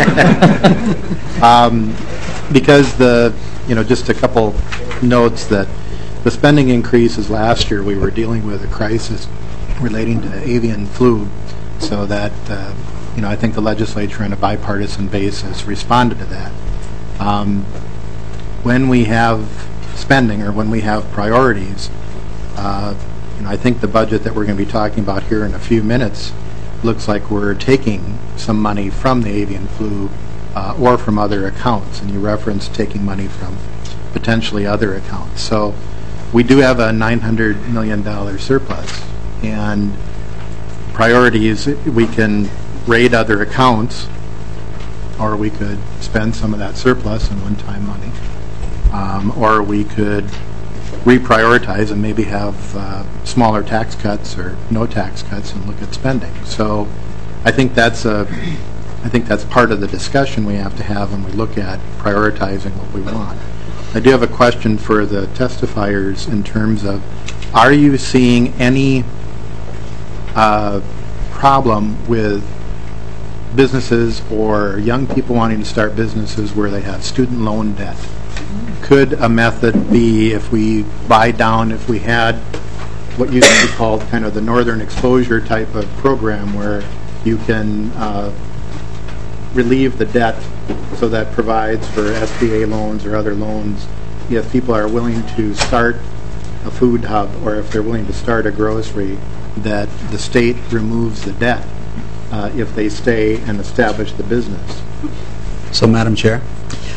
um, because the, you know, just a couple notes that the spending increases last year, we were dealing with a crisis relating to avian flu. So that, uh, you know, I think the legislature on a bipartisan basis responded to that. Um, when we have spending or when we have priorities, uh, you know, I think the budget that we're going to be talking about here in a few minutes looks like we're taking some money from the avian flu uh, or from other accounts. And you referenced taking money from potentially other accounts. So we do have a nine hundred million dollars surplus. And priorities, we can raid other accounts, or we could spend some of that surplus in one-time money, um, or we could reprioritize and maybe have uh, smaller tax cuts or no tax cuts and look at spending. So I think that's a, I think that's part of the discussion we have to have when we look at prioritizing what we want. I do have a question for the testifiers in terms of, are you seeing any Uh, problem with businesses or young people wanting to start businesses where they have student loan debt? Could a method be, if we buy down, if we had what used to be called kind of the northern exposure type of program where you can uh, relieve the debt so that provides for S B A loans or other loans if people are willing to start a food hub or if they're willing to start a grocery, that the state removes the debt uh, if they stay and establish the business. So, Madam Chair?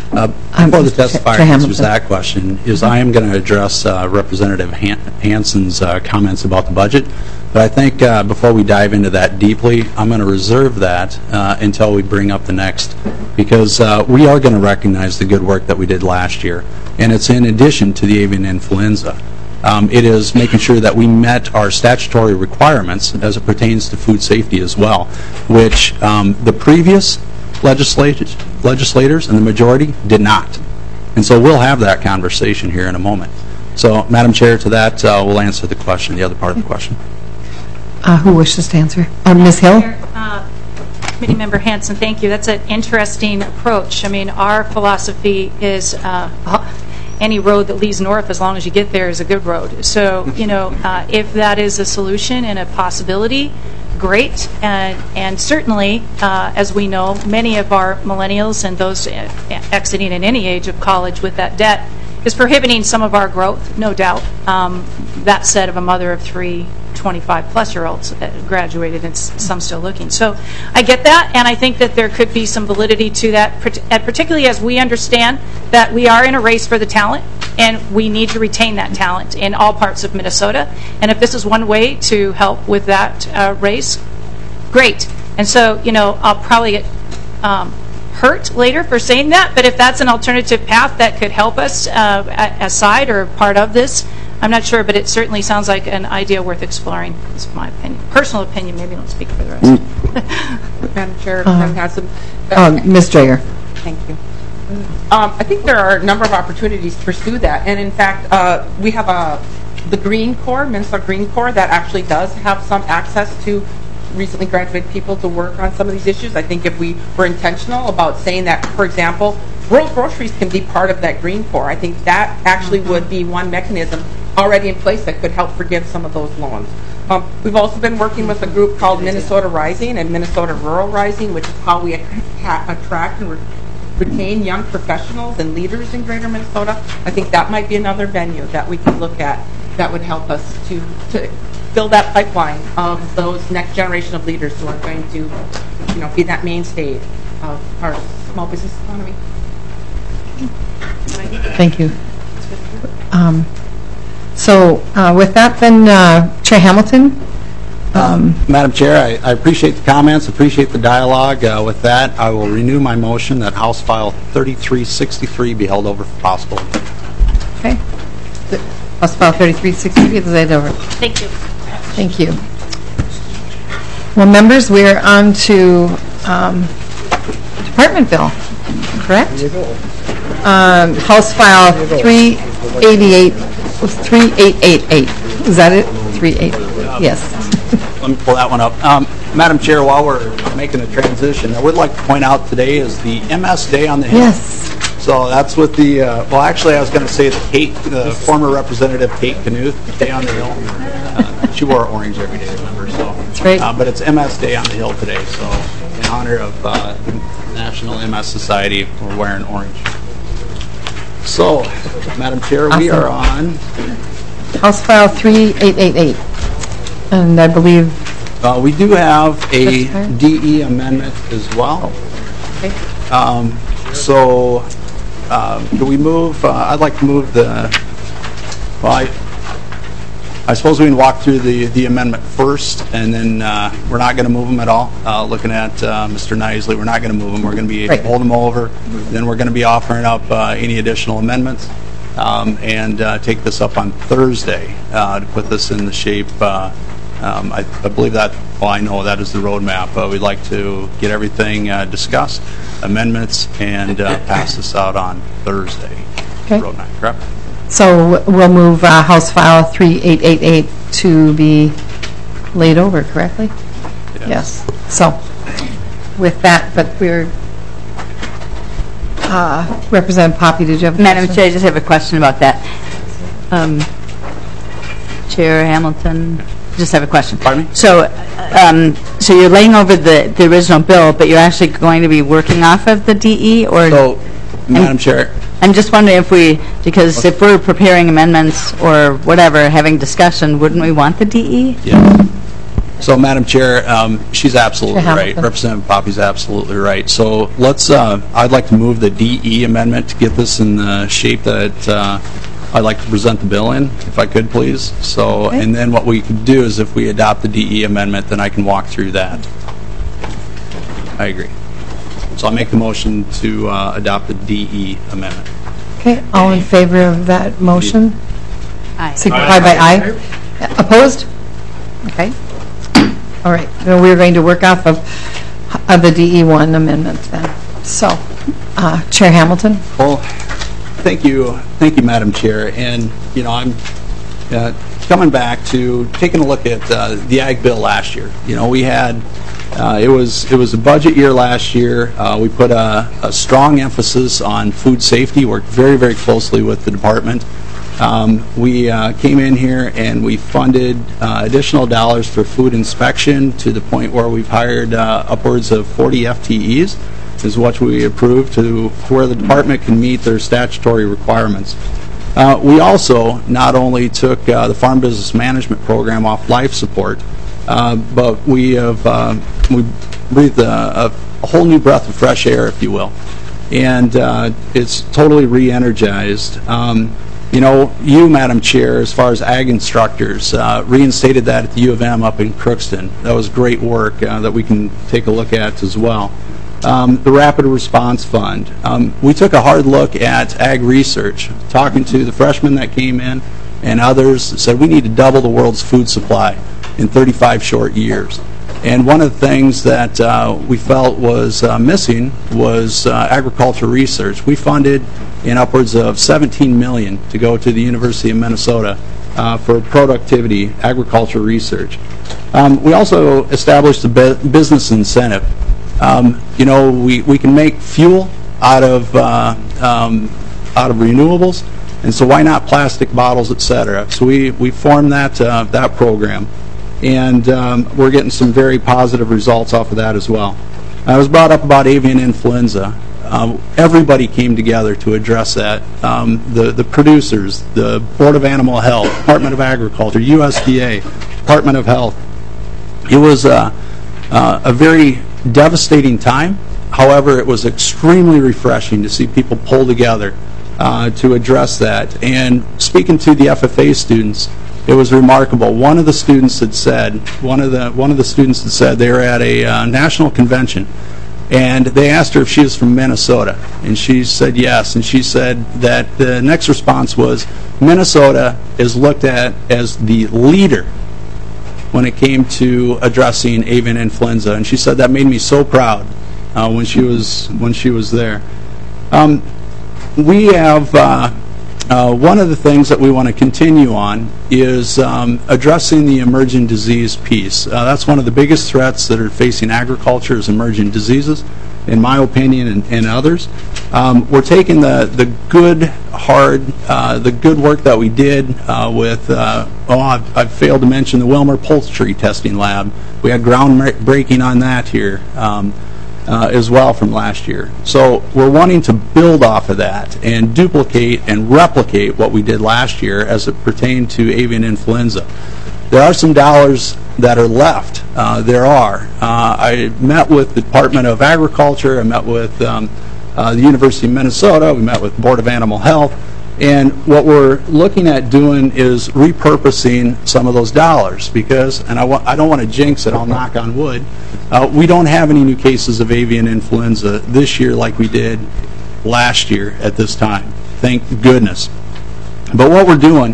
Uh, Um, Before the Chair testifier Hamilton. answers that question, is I am going to address uh, Representative Han- Hanson's uh, comments about the budget, but I think uh, before we dive into that deeply, I'm going to reserve that uh, until we bring up the next, because uh, we are going to recognize the good work that we did last year, and it's in addition to the avian influenza. Um, It is making sure that we met our statutory requirements as it pertains to food safety as well, which um, the previous legislators, legislators and the majority did not. And so we'll have that conversation here in a moment. So, Madam Chair, to that, uh, we'll answer the question, the other part of the question. Uh, Who wishes to answer? Uh, Miz Hill? Uh, Committee Member Hanson, thank you. That's an interesting approach. I mean, our philosophy is uh, any road that leads north, as long as you get there, is a good road. So, you know, uh, if that is a solution and a possibility, great. And, and certainly, uh, as we know, many of our millennials and those exiting at any age of college with that debt is prohibiting some of our growth, no doubt. Um, that said, of a mother of three twenty-five-plus-year-olds graduated and some still looking. So I get that, and I think that there could be some validity to that, particularly as we understand that we are in a race for the talent, and we need to retain that talent in all parts of Minnesota. And if this is one way to help with that uh, race, great. And so, you know, I'll probably get um, hurt later for saying that, but if that's an alternative path that could help us uh, aside or part of this, I'm not sure, but it certainly sounds like an idea worth exploring. It's my opinion, personal opinion. Maybe don't speak for the rest. Madam Chair, Uh, Madam Hanson. Um, Miz Drager. Thank you. Um, I think there are a number of opportunities to pursue that, and in fact, uh, we have a the Green Corps, Minnesota Green Corps, that actually does have some access to recently graduated people to work on some of these issues. I think if we were intentional about saying that, for example, rural groceries can be part of that Green Corps, I think that actually would be one mechanism already in place that could help forgive some of those loans. Um, we've also been working with a group called Minnesota Rising and Minnesota Rural Rising, which is how we ha- attract and re- retain young professionals and leaders in greater Minnesota. I think that might be another venue that we could look at that would help us to, to build that pipeline of those next generation of leaders who are going to, you know, be that mainstay of our small business economy. Thank you. Um, So uh, with that, then, uh, Chair Hamilton? Um, Madam Chair, I, I appreciate the comments, appreciate the dialogue. Uh, with that, I will renew my motion that House File thirty-three sixty-three be held over for possible. Okay. House File thirty-three sixty-three is laid over. Thank you. Thank you. Well, members, we're on to um, Department Bill, correct? Um, House File three eighty-eight, three eight eight eight. Is that it? three eight eight. Yes. Let me pull that one up. Um, Madam Chair, while we're making the transition, I would like to point out today is the M S Day on the Hill. Yes. So that's with the, uh, well, actually, I was going to say the Kate, the former Representative Kate Knuth Day on the Hill. Uh, she wore orange every day, remember? So. That's right. Uh, but it's M S Day on the Hill today, so in honor of uh, National M S Society, we're wearing orange. So, Madam Chair, we Awesome. are on. House File three eight eight eight. And I believe... Uh, we do have a Testifier? D E amendment as well. Okay. Um, so, um, do we move, uh, I'd like to move the, well, I, I suppose we can walk through the, the amendment first, and then uh, we're not going to move them at all. Uh, looking at uh, Mister Nisley, we're not going to move them. We're going to be Right. holding them over. Then we're going to be offering up uh, any additional amendments um, and uh, take this up on Thursday uh, to put this in the shape. Uh, um, I, I believe that, well, I know that is the roadmap. Uh, we'd like to get everything uh, discussed, amendments, and uh, pass this out on Thursday. Okay. Roadmap, correct? So we'll move uh, House File three eight eight eight to be laid over, correctly? Yes. So with that, but we're, uh, Representative Poppe, did you have a Madam question? Chair, I just have a question about that. Um, Chair Hamilton, just have a question. Pardon me? So, um, so you're laying over the, the original bill, but you're actually going to be working off of the D E, or? So, Madam Chair, I'm just wondering if we, because if we're preparing amendments or whatever, having discussion, wouldn't we want the D E? yeah. So, Madam Chair, um, she's absolutely Chair right. Hamilton. Representative Poppy's absolutely right. So let's, uh, I'd like to move the D E amendment to get this in the shape that uh, I'd like to present the bill in, if I could, please. So, Okay. and then what we could do is if we adopt the D E amendment, then I can walk through that. I agree. So I'll make the motion to uh, adopt the D E amendment. Okay, all in favor of that motion? Aye. Signify by aye. Opposed? Okay. All right, then we're going to work off of, of the D E one amendment then. So, uh, Chair Hamilton? Well, thank you, thank you, Madam Chair. And, you know, I'm uh, coming back to taking a look at uh, the Ag Bill last year. You know, we had, uh, it was it was a budget year last year. Uh, we put a, a strong emphasis on food safety, worked very, very closely with the department. Um, we uh, came in here and we funded uh, additional dollars for food inspection to the point where we've hired uh, upwards of forty F T Es, is what we approved, to where the department can meet their statutory requirements. Uh, we also not only took uh, the Farm Business Management Program off life support, uh, but we have uh, we breathed a, a, a whole new breath of fresh air, if you will, and uh, it's totally re-energized. Um, You know, you, Madam Chair, as far as ag instructors, uh, reinstated that at the U of M up in Crookston. That was great work uh, that we can take a look at as well. Um, the Rapid Response Fund. Um, we took a hard look at ag research, talking to the freshmen that came in and others that said we need to double the world's food supply in thirty-five short years. And one of the things that uh, we felt was uh, missing was uh, agriculture research. We funded in upwards of seventeen million dollars to go to the University of Minnesota uh, for productivity agriculture research. Um, we also established a bu business incentive. Um, you know, we, we can make fuel out of uh, um, out of renewables, and so why not plastic bottles, et cetera. So we we formed that uh, that program. And um, we're getting some very positive results off of that as well. I was brought up about avian influenza. Um, everybody came together to address that. Um, the, the producers, the Board of Animal Health, Department of Agriculture, U S D A, Department of Health. It was uh, uh, a very devastating time. However, it was extremely refreshing to see people pull together uh, to address that. And speaking to the F F A students, it was remarkable. One of the students had said, one of the one of the students had said they were at a uh, national convention, and they asked her if she was from Minnesota, and she said yes. And she said that the next response was, Minnesota is looked at as the leader when it came to addressing avian influenza, and she said that made me so proud uh, when she was when she was there. Um, we have. Uh, Uh, one of the things that we want to continue on is um, addressing the emerging disease piece. Uh, that's one of the biggest threats that are facing agriculture is emerging diseases, in my opinion, and, and others. Um, we're taking the, the good, hard, uh, the good work that we did uh, with, uh, oh, I've, I've failed to mention the Wilmer Poultry Testing Lab. We had groundbreaking on that here. Um, Uh, as well from last year. So we're wanting to build off of that and duplicate and replicate what we did last year as it pertained to avian influenza. There are some dollars that are left. Uh, there are. Uh, I met with the Department of Agriculture. I met with um, uh, the University of Minnesota. We met with the Board of Animal Health. And what we're looking at doing is repurposing some of those dollars because, and I, wa I don't want to jinx it, I'll knock on wood, uh, we don't have any new cases of avian influenza this year like we did last year at this time. Thank goodness. But what we're doing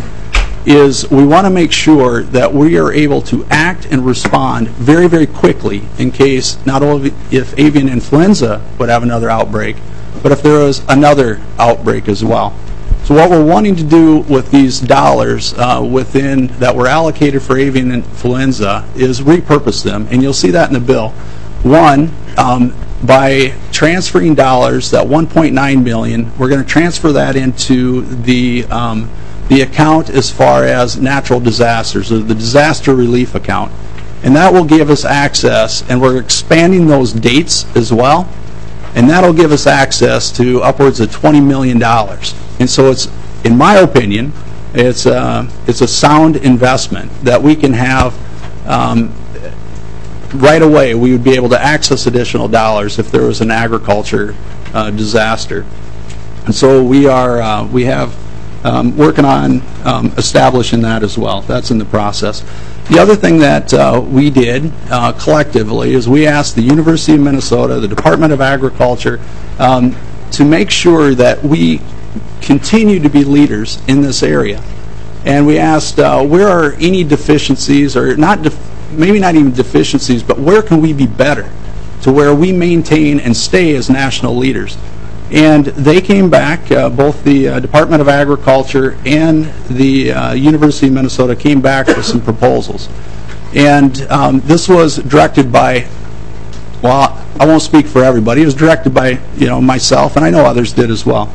is we want to make sure that we are able to act and respond very, very quickly in case not only if avian influenza would have another outbreak, but if there is another outbreak as well. So what we're wanting to do with these dollars uh, within that were allocated for avian influenza is repurpose them, and you'll see that in the bill. One, um, by transferring dollars, that one point nine million dollars, we're going to transfer that into the um, the account as far as natural disasters, or the disaster relief account, and that will give us access, and we're expanding those dates as well. And that'll give us access to upwards of twenty million dollars. And so it's, in my opinion, it's a, it's a sound investment that we can have um, right away we would be able to access additional dollars if there was an agriculture uh, disaster. And so we are uh, we have um, working on um, establishing that as well. That's in the process. The other thing that uh, we did uh, collectively is we asked the University of Minnesota, the Department of Agriculture, um, to make sure that we continue to be leaders in this area. And we asked uh, where are any deficiencies, or not, def maybe not even deficiencies, but where can we be better to where we maintain and stay as national leaders. And they came back, uh, both the uh, Department of Agriculture and the uh, University of Minnesota came back with some proposals. And um, this was directed by, well, I won't speak for everybody, it was directed by, you know, myself, and I know others did as well.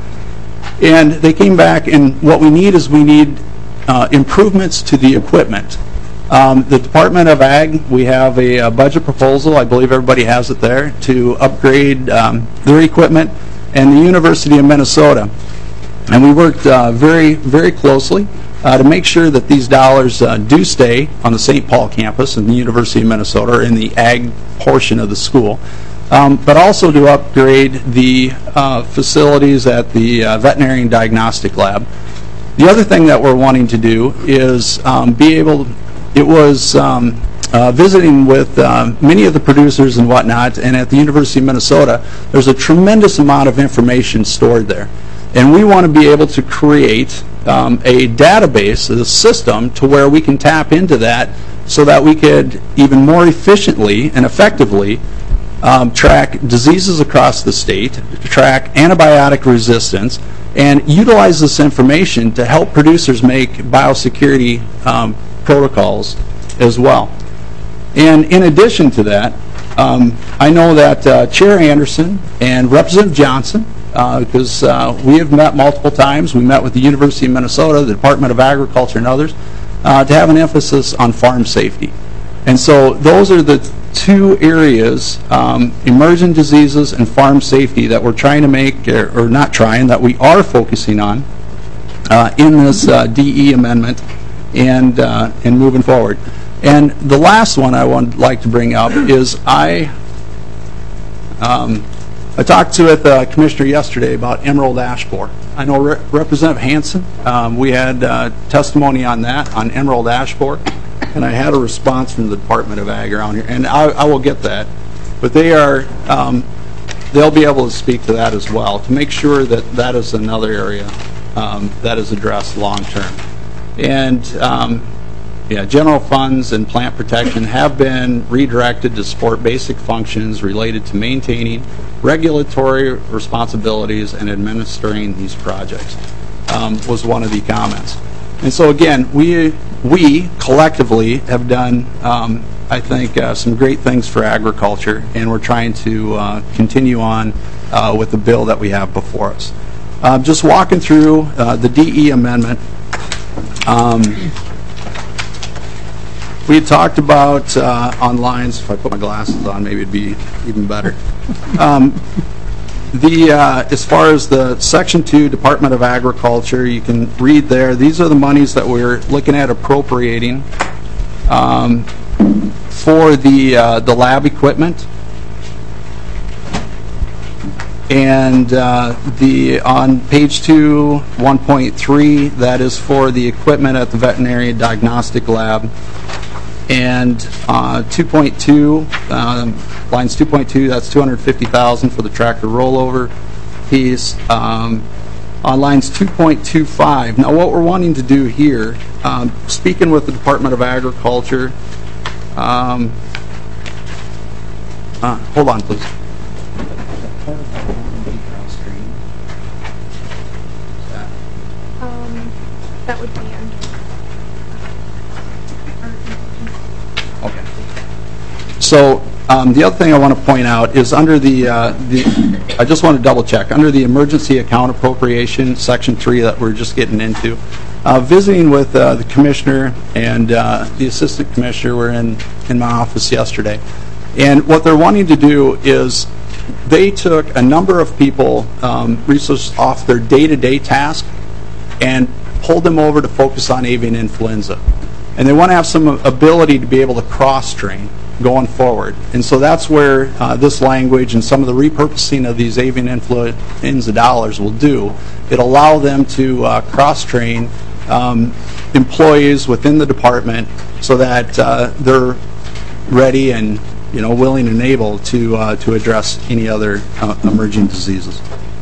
And they came back, and what we need is we need uh, improvements to the equipment. Um, the Department of Ag, we have a, a budget proposal, I believe everybody has it there, to upgrade um, their equipment, and the University of Minnesota. And we worked uh, very, very closely uh, to make sure that these dollars uh, do stay on the Saint Paul campus in the University of Minnesota, or in the ag portion of the school, um, but also to upgrade the uh, facilities at the uh, Veterinary and Diagnostic Lab. The other thing that we're wanting to do is um, be able, it was um, Uh, visiting with um, many of the producers and whatnot, and at the University of Minnesota, there's a tremendous amount of information stored there. And we want to be able to create um, a database, a system, to where we can tap into that so that we could even more efficiently and effectively um, track diseases across the state, track antibiotic resistance, and utilize this information to help producers make biosecurity um, protocols as well. And in addition to that, um, I know that uh, Chair Anderson and Representative Johnson, because uh, uh, we have met multiple times, we met with the University of Minnesota, the Department of Agriculture, and others, uh, to have an emphasis on farm safety. And so those are the two areas, um, emergent diseases and farm safety, that we're trying to make, or, or not trying, that we are focusing on uh, in this uh, D E amendment and, uh, and moving forward. And the last one I would like to bring up is I um, I talked to with the commissioner yesterday about emerald ash borer. I know Re Representative Hansen, um, we had uh, testimony on that, on emerald ash borer, and I had a response from the Department of Ag around here, and I, I will get that. But they are, um, they'll be able to speak to that as well, to make sure that that is another area um, that is addressed long term. And um, Yeah, general funds and plant protection have been redirected to support basic functions related to maintaining regulatory responsibilities and administering these projects, um, was one of the comments. And so again, we, we collectively have done, um, I think, uh, some great things for agriculture, and we're trying to uh, continue on uh, with the bill that we have before us. Uh, just walking through uh, the D E amendment. Um, We had talked about uh, on lines, if I put my glasses on, maybe it'd be even better. Um, the uh, as far as the Section two Department of Agriculture, you can read there, these are the monies that we're looking at appropriating um, for the, uh, the lab equipment. And uh, the on page two, one point three, that is for the equipment at the Veterinary Diagnostic Lab. And uh, two point two, um, lines two point two, that's two hundred fifty thousand dollars for the tractor rollover piece. Um, on lines two point two five, now what we're wanting to do here, um, speaking with the Department of Agriculture, um, uh, hold on please. Um, that would be under. Okay. So um, the other thing I want to point out is under the, uh, the, I just want to double check, under the emergency account appropriation, section three that we're just getting into, uh, visiting with uh, the commissioner and uh, the assistant commissioner were in, in my office yesterday. And what they're wanting to do is they took a number of people, um, resources off their day-to-day task and pulled them over to focus on avian influenza. And they want to have some ability to be able to cross-train. going forward. And so that's where uh, this language and some of the repurposing of these avian influenza dollars will do. It'll allow them to uh, cross-train um, employees within the department so that uh, they're ready and, you know, willing and able to uh, to address any other uh, emerging diseases.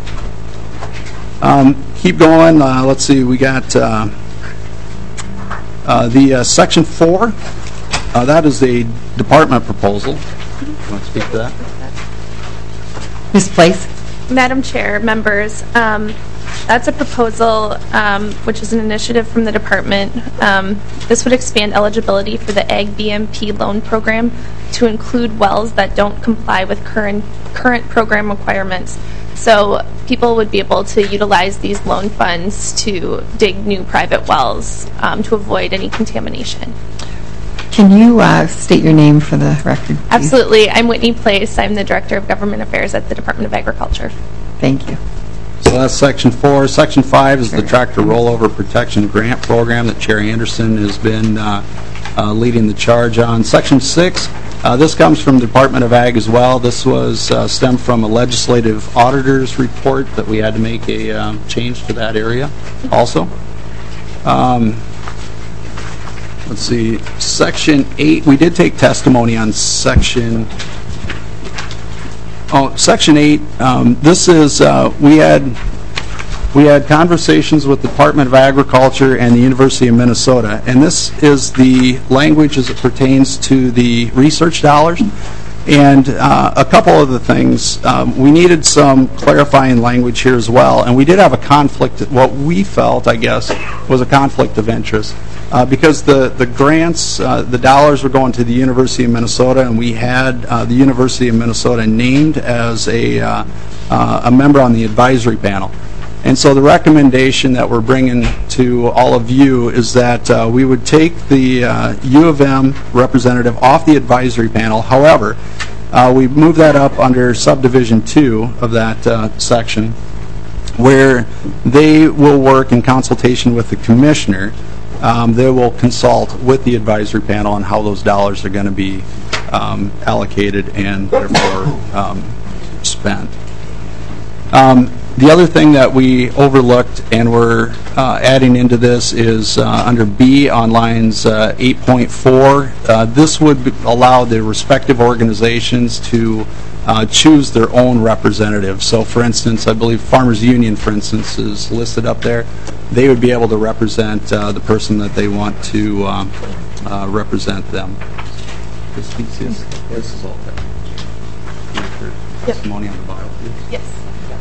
Um, keep going. Uh, let's see. We got uh, uh, the uh, section four. Uh, that is a department proposal. You want to speak to that? Miz Place? Madam Chair, members, um, that's a proposal um, which is an initiative from the department. Um, this would expand eligibility for the Ag B M P loan program to include wells that don't comply with current current program requirements. So people would be able to utilize these loan funds to dig new private wells um, to avoid any contamination. Can you uh, state your name for the record, please? Absolutely. I'm Whitney Place. I'm the Director of Government Affairs at the Department of Agriculture. Thank you. So that's section four. Section five is the Tractor Rollover Protection Grant Program that Chair Anderson has been uh, uh, leading the charge on. Section six, uh, this comes from the Department of Ag as well. This was uh, stemmed from a legislative auditor's report that we had to make a um, change to that area also. Um, Let's see, section eight, we did take testimony on section, oh, section eight, um, this is, uh, we had, we had conversations with the Department of Agriculture and the University of Minnesota, and this is the language as it pertains to the research dollars. And uh, a couple of the things, um, we needed some clarifying language here as well, and we did have a conflict, what we felt, I guess, was a conflict of interest. Uh, because the, the grants, uh, the dollars were going to the University of Minnesota, and we had uh, the University of Minnesota named as a, uh, uh, a member on the advisory panel. And so the recommendation that we're bringing to all of you is that uh, we would take the uh, U of M representative off the advisory panel. However, uh, we move that up under subdivision two of that uh, section, where they will work in consultation with the commissioner. Um, they will consult with the advisory panel on how those dollars are going to be um, allocated and therefore um, spent. Um, the other thing that we overlooked and we're uh, adding into this is uh, under B on lines uh, eight point four. Uh, this would be allow the respective organizations to uh, choose their own representative. So, for instance, I believe Farmers Union, for instance, is listed up there. They would be able to represent uh, the person that they want to um, uh, represent them. This is, this is all there. Yep. Testimony on the bottom. Yes.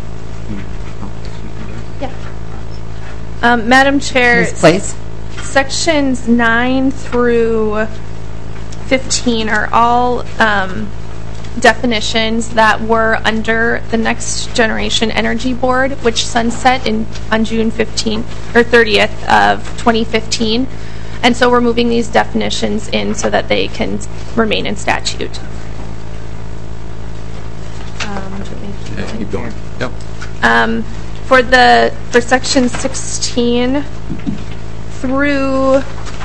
Yeah. Um, Madam Chair, Miz Place? sections nine through fifteen are all um, definitions that were under the Next Generation Energy Board, which sunset in on June fifteenth or thirtieth of twenty fifteen, and so we're moving these definitions in so that they can remain in statute. Um, Yeah, keep going. Yep. Um, for the for section sixteen through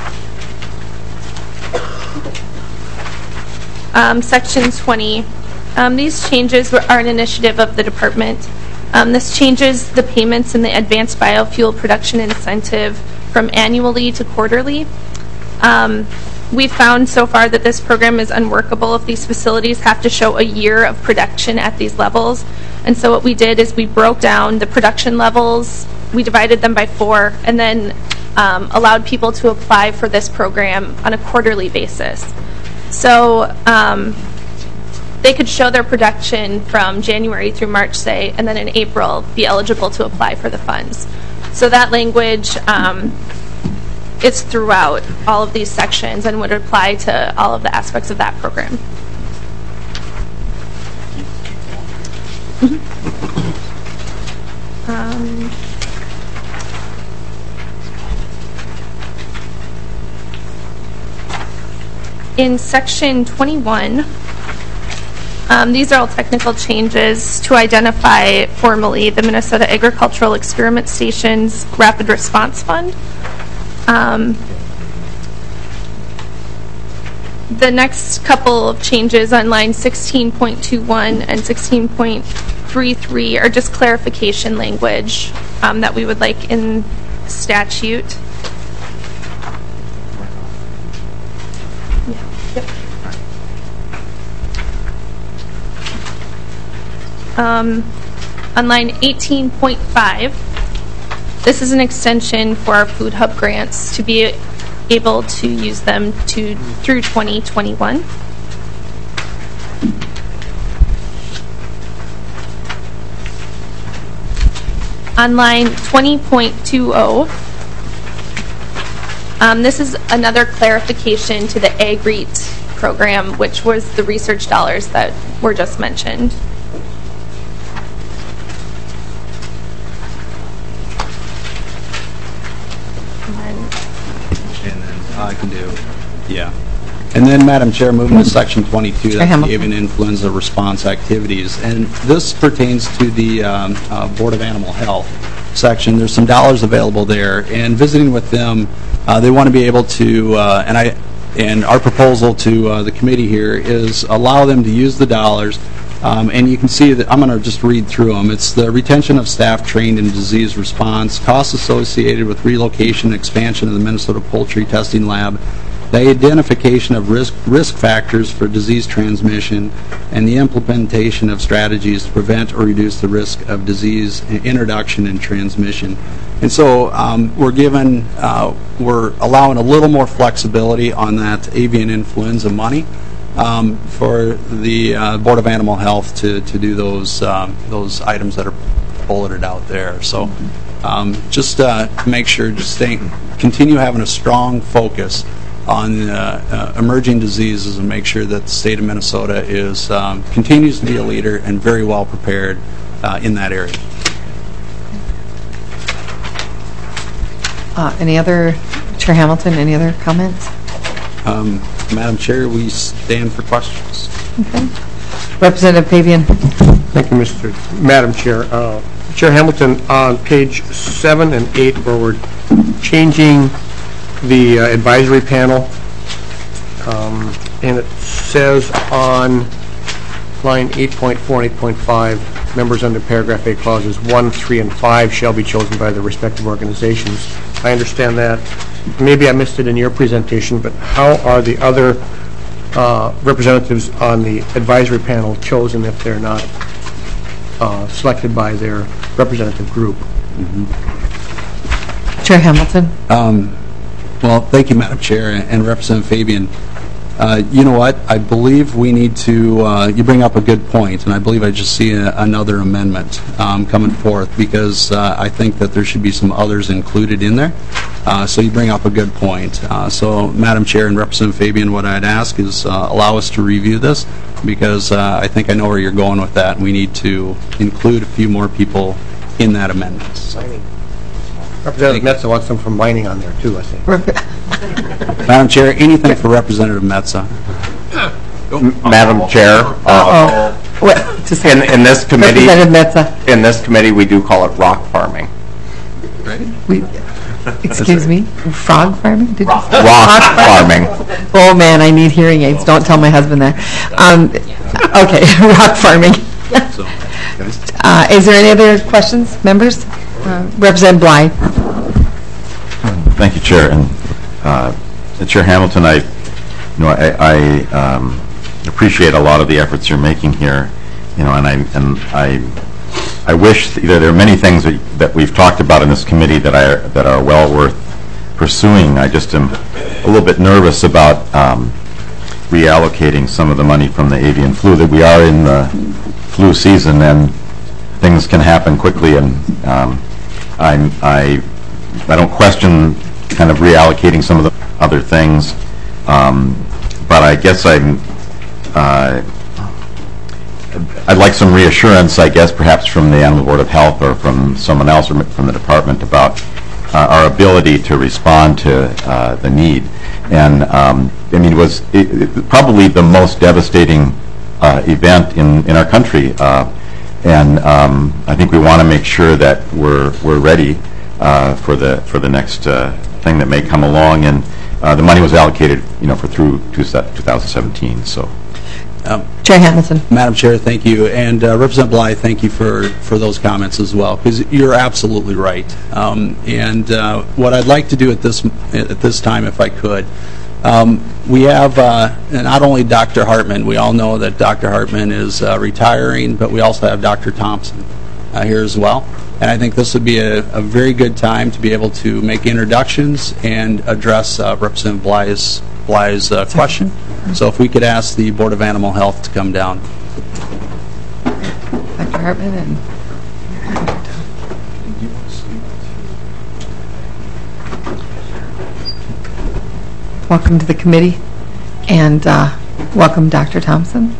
um, section twenty, um, these changes are an initiative of the department. Um, this changes the payments in the advanced biofuel production incentive from annually to quarterly. Um, We've found so far that this program is unworkable if these facilities have to show a year of production at these levels. And so what we did is we broke down the production levels, we divided them by four, and then um, allowed people to apply for this program on a quarterly basis. So um, they could show their production from January through March, say, and then in April be eligible to apply for the funds. So that language um, it's throughout all of these sections and would apply to all of the aspects of that program. um, in section twenty-one, um, these are all technical changes to identify formally the Minnesota Agricultural Experiment Station's Rapid Response Fund. Um, the next couple of changes on line sixteen point two one and sixteen point three three are just clarification language um, that we would like in statute. Yeah. Yep. Um, on line eighteen point five, this is an extension for our Food Hub grants to be able to use them to through twenty twenty-one. On line twenty point two zero, um, this is another clarification to the Ag R E A T program, which was the research dollars that were just mentioned. I can do, yeah. And then, Madam Chair, moving to Section twenty-two, that's the avian influenza response activities. And this pertains to the um, uh, Board of Animal Health section. There's some dollars available there. And visiting with them, uh, they want to be able to, uh, and I, and our proposal to uh, the committee here is allow them to use the dollars. Um, and you can see that I'm going to just read through them. It's the retention of staff trained in disease response, costs associated with relocation and expansion of the Minnesota Poultry Testing Lab, the identification of risk, risk factors for disease transmission, and the implementation of strategies to prevent or reduce the risk of disease introduction and transmission. And so um, we're given, uh, we're allowing a little more flexibility on that avian influenza money. Um, for the uh, Board of Animal Health to, to do those um, those items that are bulleted out there. So um, just uh, make sure to stay, continue having a strong focus on uh, uh, emerging diseases and make sure that the state of Minnesota is um, continues to be a leader and very well prepared uh, in that area. Uh, any other, Chair Hamilton, any other comments? Um, Madam Chair, we stand for questions. Okay. Representative Pavian. Thank you, Mister Madam Chair. Uh, Chair Hamilton, on page seven and eight, where we're changing the uh, advisory panel, um, and it says on line eight point four and eight point five, members under paragraph A clauses one, three, and five shall be chosen by their respective organizations. I understand that. Maybe I missed it in your presentation, but how are the other uh, representatives on the advisory panel chosen if they're not uh, selected by their representative group? Mm-hmm. Chair Hamilton. Um, well, thank you, Madam Chair, and Representative Fabian. Uh, you know what? I believe we need to, uh, you bring up a good point, and I believe I just see a, another amendment um, coming forth because uh, I think that there should be some others included in there. Uh, so you bring up a good point. Uh, so, Madam Chair and Representative Fabian, what I'd ask is uh, allow us to review this because uh, I think I know where you're going with that, and we need to include a few more people in that amendment. So. Representative Metsa wants some from mining on there, too, I think. Madam Chair, anything for Representative Metsa. Madam Chair, uh, in, in this committee, in this committee, we do call it rock farming. We, excuse me, frog farming? Did rock, you rock farming. Oh man, I need hearing aids. Don't tell my husband that. Um, okay, rock farming. uh, is there any other questions, members? Uh, Representative Bly. Thank you, Chair. And uh, Chair Hamilton, I, you know, I, I um, appreciate a lot of the efforts you're making here. You know, and I and I, I wish that there are many things that, that we've talked about in this committee that I that are well worth pursuing. I just am a little bit nervous about um, reallocating some of the money from the avian flu. That we are in the flu season and things can happen quickly, and um, I'm, I I don't question kind of reallocating some of the other things, um, but I guess I'm uh, I'd like some reassurance, I guess, perhaps from the Animal Board of Health or from someone else or from the department about uh, our ability to respond to uh, the need. And um, I mean, it was it, it, probably the most devastating uh, event in in our country. Uh, And um, I think we want to make sure that we're we're ready uh, for the for the next uh, thing that may come along. And uh, the money was allocated, you know, for through two thousand seventeen. So. Um, Chair Hamilton. Madam Chair, thank you. And uh, Representative Bly, thank you for, for those comments as well, because you're absolutely right. Um, and uh, what I'd like to do at this at this time, if I could, um, we have uh, not only Doctor Hartman, we all know that Doctor Hartman is uh, retiring, but we also have Doctor Thompson uh, here as well. And I think this would be a, a very good time to be able to make introductions and address uh, Representative Bly's, Bly's uh, question. So if we could ask the Board of Animal Health to come down. Doctor Hartman and welcome to the committee, and uh, welcome Doctor Thompson.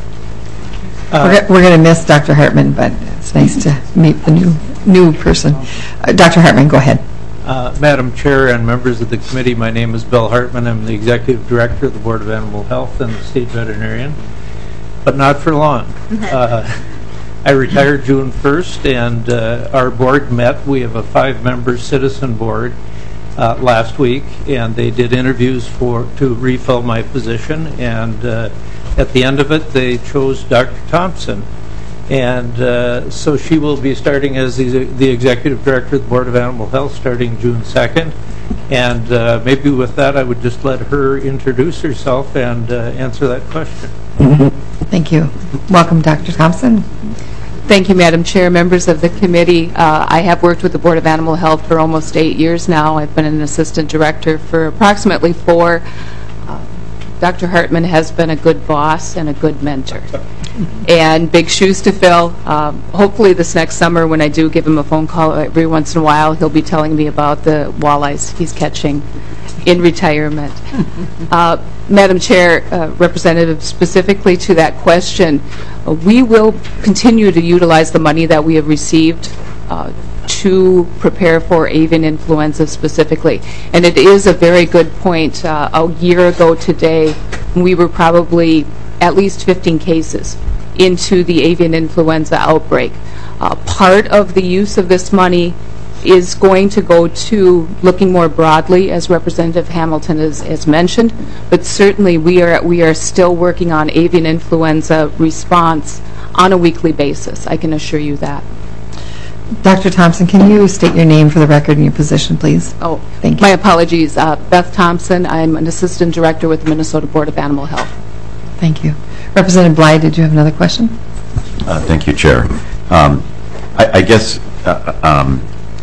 Uh, we're going to miss Doctor Hartman, but it's nice to meet the new new person. Uh, Doctor Hartman, go ahead. Uh, Madam Chair and members of the committee, my name is Bill Hartman. I'm the Executive Director of the Board of Animal Health and the State Veterinarian, but not for long. Uh, I retired June first, and uh, our board met. We have a five-member citizen board uh, last week, and they did interviews for to refill my position, and uh, at the end of it, they chose Doctor Thompson. And uh, so she will be starting as the, the Executive Director of the Board of Animal Health starting June second. And uh, maybe with that, I would just let her introduce herself and uh, answer that question. Thank you. Welcome, Doctor Thompson. Thank you, Madam Chair, members of the committee. Uh, I have worked with the Board of Animal Health for almost eight years now. I've been an assistant director for approximately four. Uh, Doctor Hartman has been a good boss and a good mentor. And big shoes to fill. Um, hopefully this next summer, when I do give him a phone call every once in a while, he'll be telling me about the walleyes he's catching in retirement. uh, Madam Chair, uh, Representative, specifically to that question, uh, we will continue to utilize the money that we have received uh, to prepare for avian influenza specifically. And it is a very good point. Uh, a year ago today, we were probably at least fifteen cases into the avian influenza outbreak. Uh, part of the use of this money is going to go to looking more broadly, as Representative Hamilton has, has mentioned, but certainly we are we are still working on avian influenza response on a weekly basis. I can assure you that. Doctor Thompson, can you state your name for the record and your position, please? Oh, thank you. My apologies. Uh, Beth Thompson. I'm an assistant director with the Minnesota Board of Animal Health. Thank you. Representative Bly, did you have another question? Uh, thank you, Chair. Um, I, I guess uh, um,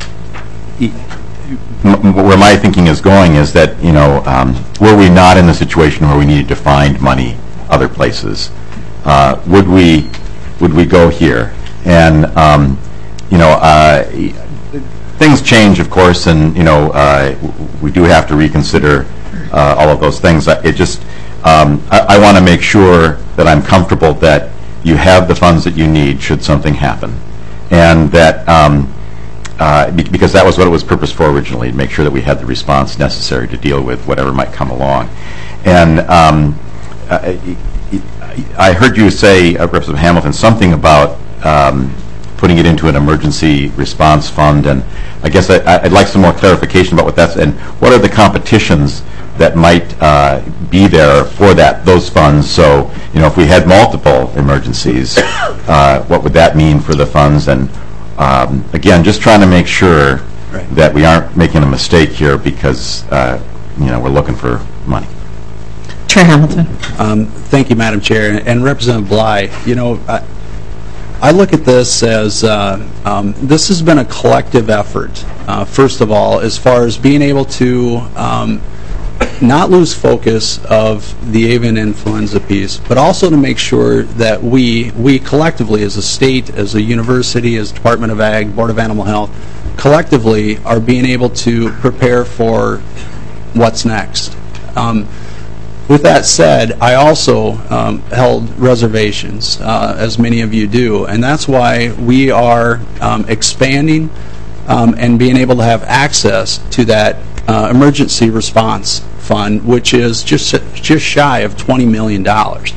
where my thinking is going is that, you know, um, were we not in the situation where we needed to find money other places, uh, would we would we go here? And um, you know, uh, things change, of course, and you know, uh, we do have to reconsider uh, all of those things. It just um, I, I want to make sure that I'm comfortable that you have the funds that you need should something happen, and that. Um, Uh, be because that was what it was purposed for originally, to make sure that we had the response necessary to deal with whatever might come along. And um, I, I heard you say, uh, Representative Hamilton, something about um, putting it into an emergency response fund, and I guess I, I'd like some more clarification about what that's, and what are the competitions that might uh, be there for that, those funds. So, you know, if we had multiple emergencies, uh, what would that mean for the funds? And Um, again, just trying to make sure right. that we aren't making a mistake here because, uh, you know, we're looking for money. Chair Hamilton. Um, thank you, Madam Chair. And Representative Bly, you know, I, I look at this as uh, um, this has been a collective effort, uh, first of all, as far as being able to um, not lose focus of the avian influenza piece, but also to make sure that we, we collectively as a state, as a university, as Department of Ag, Board of Animal Health, collectively are being able to prepare for what's next. Um, with that said, I also um, held reservations, uh, as many of you do, and that's why we are um, expanding um, and being able to have access to that uh, emergency response fund, which is just just shy of twenty million dollars.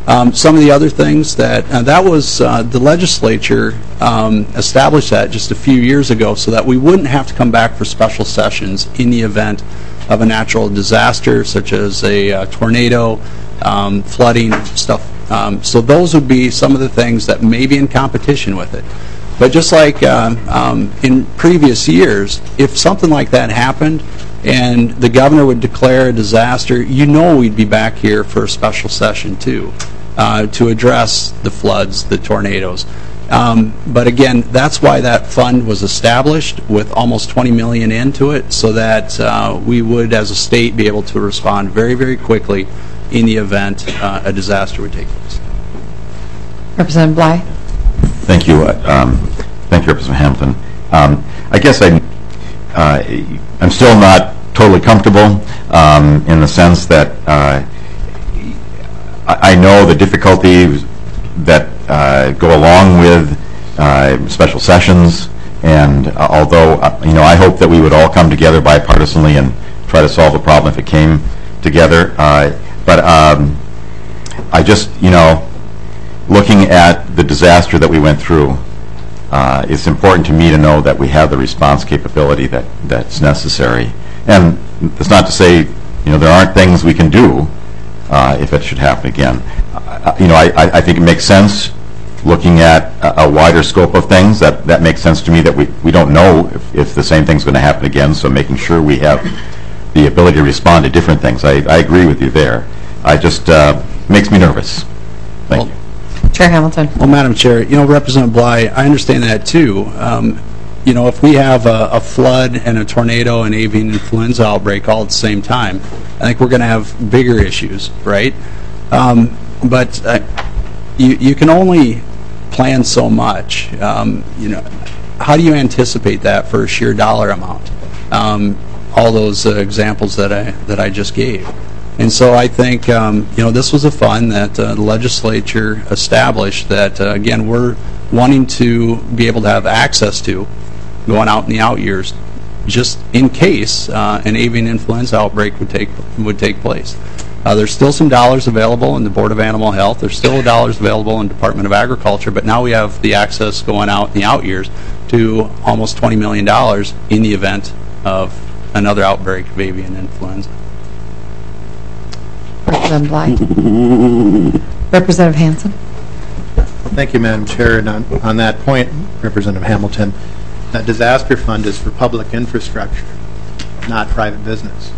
Um, some of the other things that, uh, that was, uh, the legislature um, established that just a few years ago so that we wouldn't have to come back for special sessions in the event of a natural disaster such as a uh, tornado, um, flooding, stuff. Um, so those would be some of the things that may be in competition with it. But just like um, um, in previous years, if something like that happened and the governor would declare a disaster, you know we'd be back here for a special session too, uh, to address the floods, the tornadoes. Um, but again, that's why that fund was established with almost twenty million dollars into it, so that uh, we would, as a state, be able to respond very, very quickly in the event uh, a disaster would take place. Representative Bly. Thank you. Uh, um, thank you, Representative Hamilton. Um, I guess I, uh, I'm still not totally comfortable um, in the sense that uh, I, I know the difficulties that uh, go along with uh, special sessions, and uh, although, uh, you know, I hope that we would all come together bipartisanly and try to solve the problem if it came together. Uh, but um, I just, you know, looking at the disaster that we went through, uh, it's important to me to know that we have the response capability that, that's necessary. And it's not to say, you know, there aren't things we can do uh, if it should happen again. Uh, you know, I, I think it makes sense looking at a, a wider scope of things. That, that makes sense to me that we, we don't know if, if the same thing's going to happen again, so making sure we have the ability to respond to different things. I, I agree with you there. I just, uh, makes me nervous. Thank you. Chair Hamilton. Well, Madam Chair, you know, Representative Bly, I understand that too. Um, you know, if we have a, a flood and a tornado and avian influenza outbreak all at the same time, I think we're going to have bigger issues, right? Um, but uh, you, you can only plan so much. Um, you know, how do you anticipate that for a sheer dollar amount? Um, all those uh, examples that I that I just gave. And so I think, um, you know, this was a fund that uh, the legislature established that, uh, again, we're wanting to be able to have access to going out in the out years, just in case uh, an avian influenza outbreak would take would take place. Uh, there's still some dollars available in the Board of Animal Health. There's still dollars available in Department of Agriculture, but now we have the access going out in the out years to almost twenty million dollars in the event of another outbreak of avian influenza. Representative Bly. Representative Hansen. Thank you, Madam Chair. And on, on that point, Representative Hamilton, that disaster fund is for public infrastructure, not private business.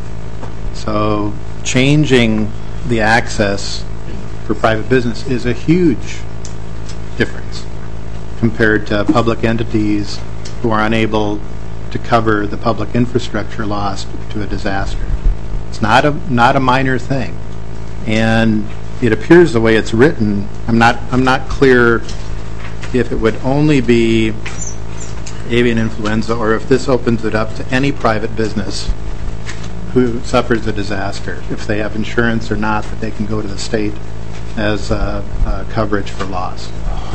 So changing the access for private business is a huge difference compared to public entities who are unable to cover the public infrastructure lost to a disaster. It's not a not a minor thing. And it appears the way it's written, I'm not I'm not clear if it would only be avian influenza or if this opens it up to any private business who suffers a disaster, if they have insurance or not, that they can go to the state as uh, uh, coverage for loss.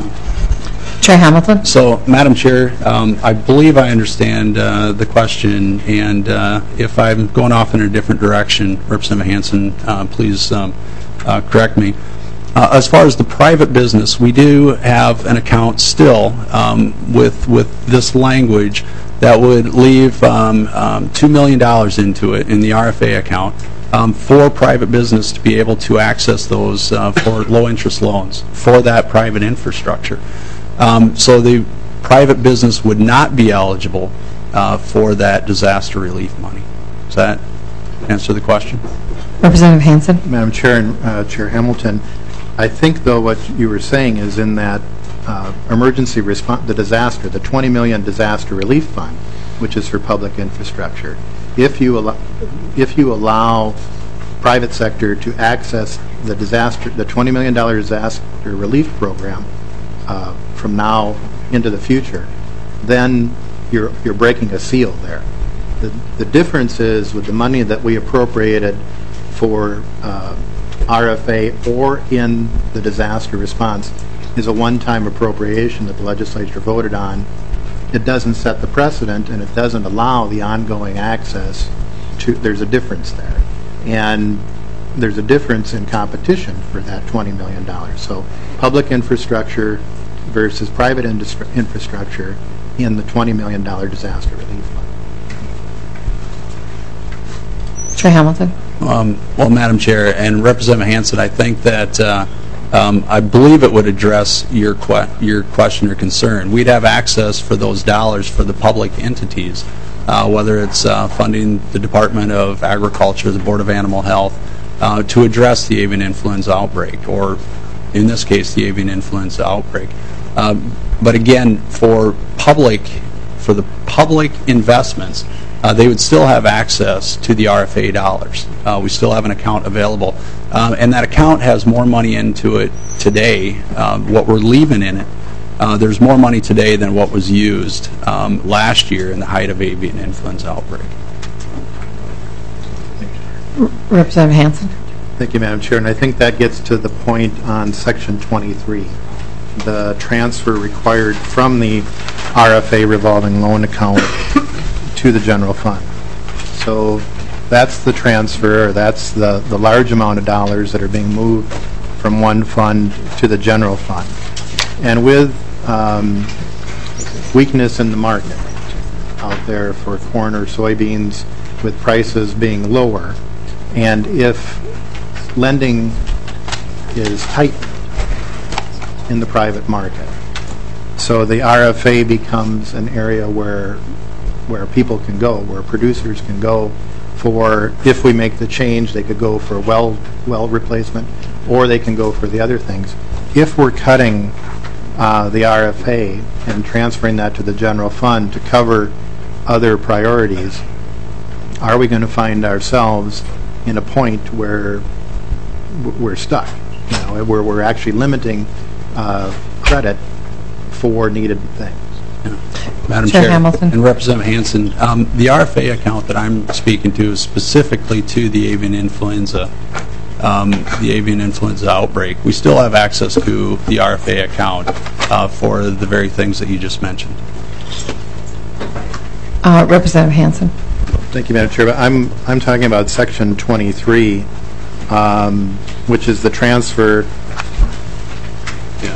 Chair Hamilton. So, Madam Chair, um, I believe I understand uh, the question, and uh, if I'm going off in a different direction, Representative Hansen, uh, please um, uh, correct me. Uh, as far as the private business, we do have an account still um, with with this language that would leave um, um, two million dollars into it in the R F A account um, for private business to be able to access those uh, for low-interest loans for that private infrastructure. Um, so the private business would not be eligible uh, for that disaster relief money. Does that answer the question? Representative Hansen. Madam Chair and uh, Chair Hamilton, I think, though, what you were saying is in that uh, emergency response, the disaster, the twenty million dollars disaster relief fund, which is for public infrastructure, if you allow, if you allow private sector to access the disaster, the twenty million dollars disaster relief program uh, from now into the future, then you're you're breaking a seal there. The the difference is with the money that we appropriated for uh, R F A or in the disaster response is a one-time appropriation that the legislature voted on. It doesn't set the precedent, and it doesn't allow the ongoing access to. There's a difference there, and there's a difference in competition for that twenty million dollars. So public infrastructure versus private industri- infrastructure in the twenty million dollars disaster relief fund. Chair Hamilton. Um, well, Madam Chair and Representative Hansen, I think that uh, um, I believe it would address your que- your question or concern. We'd have access for those dollars for the public entities, uh, whether it's uh, funding the Department of Agriculture, the Board of Animal Health, uh, to address the avian influenza outbreak, or in this case, the avian influenza outbreak. Um, but again, for public, for the public investments, Uh, they would still have access to the R F A dollars. Uh, we still have an account available. Um, and that account has more money into it today, um, what we're leaving in it. Uh, there's more money today than what was used um, last year in the height of avian influenza outbreak. Representative Hansen. Thank you, Madam Chair. And I think that gets to the point on Section twenty-three, the transfer required from the R F A revolving loan account to the general fund. So that's the transfer, or that's the, the large amount of dollars that are being moved from one fund to the general fund. And with um, weakness in the market out there for corn or soybeans, with prices being lower, and if lending is tight in the private market, so the R F A becomes an area where where people can go, where producers can go for, if we make the change, they could go for well well replacement, or they can go for the other things. If we're cutting uh, the R F A and transferring that to the general fund to cover other priorities, are we going to find ourselves in a point where we're stuck, you know, where we're actually limiting uh, credit for needed things? Madam Chair Chair Hamilton. and Representative Hansen, um, the R F A account that I'm speaking to is specifically to the avian influenza, um, the avian influenza outbreak. We still have access to the R F A account uh, for the very things that you just mentioned. Uh, Representative Hansen. Thank you, Madam Chair. But I'm I'm talking about Section twenty-three, um, which is the transfer. Yeah.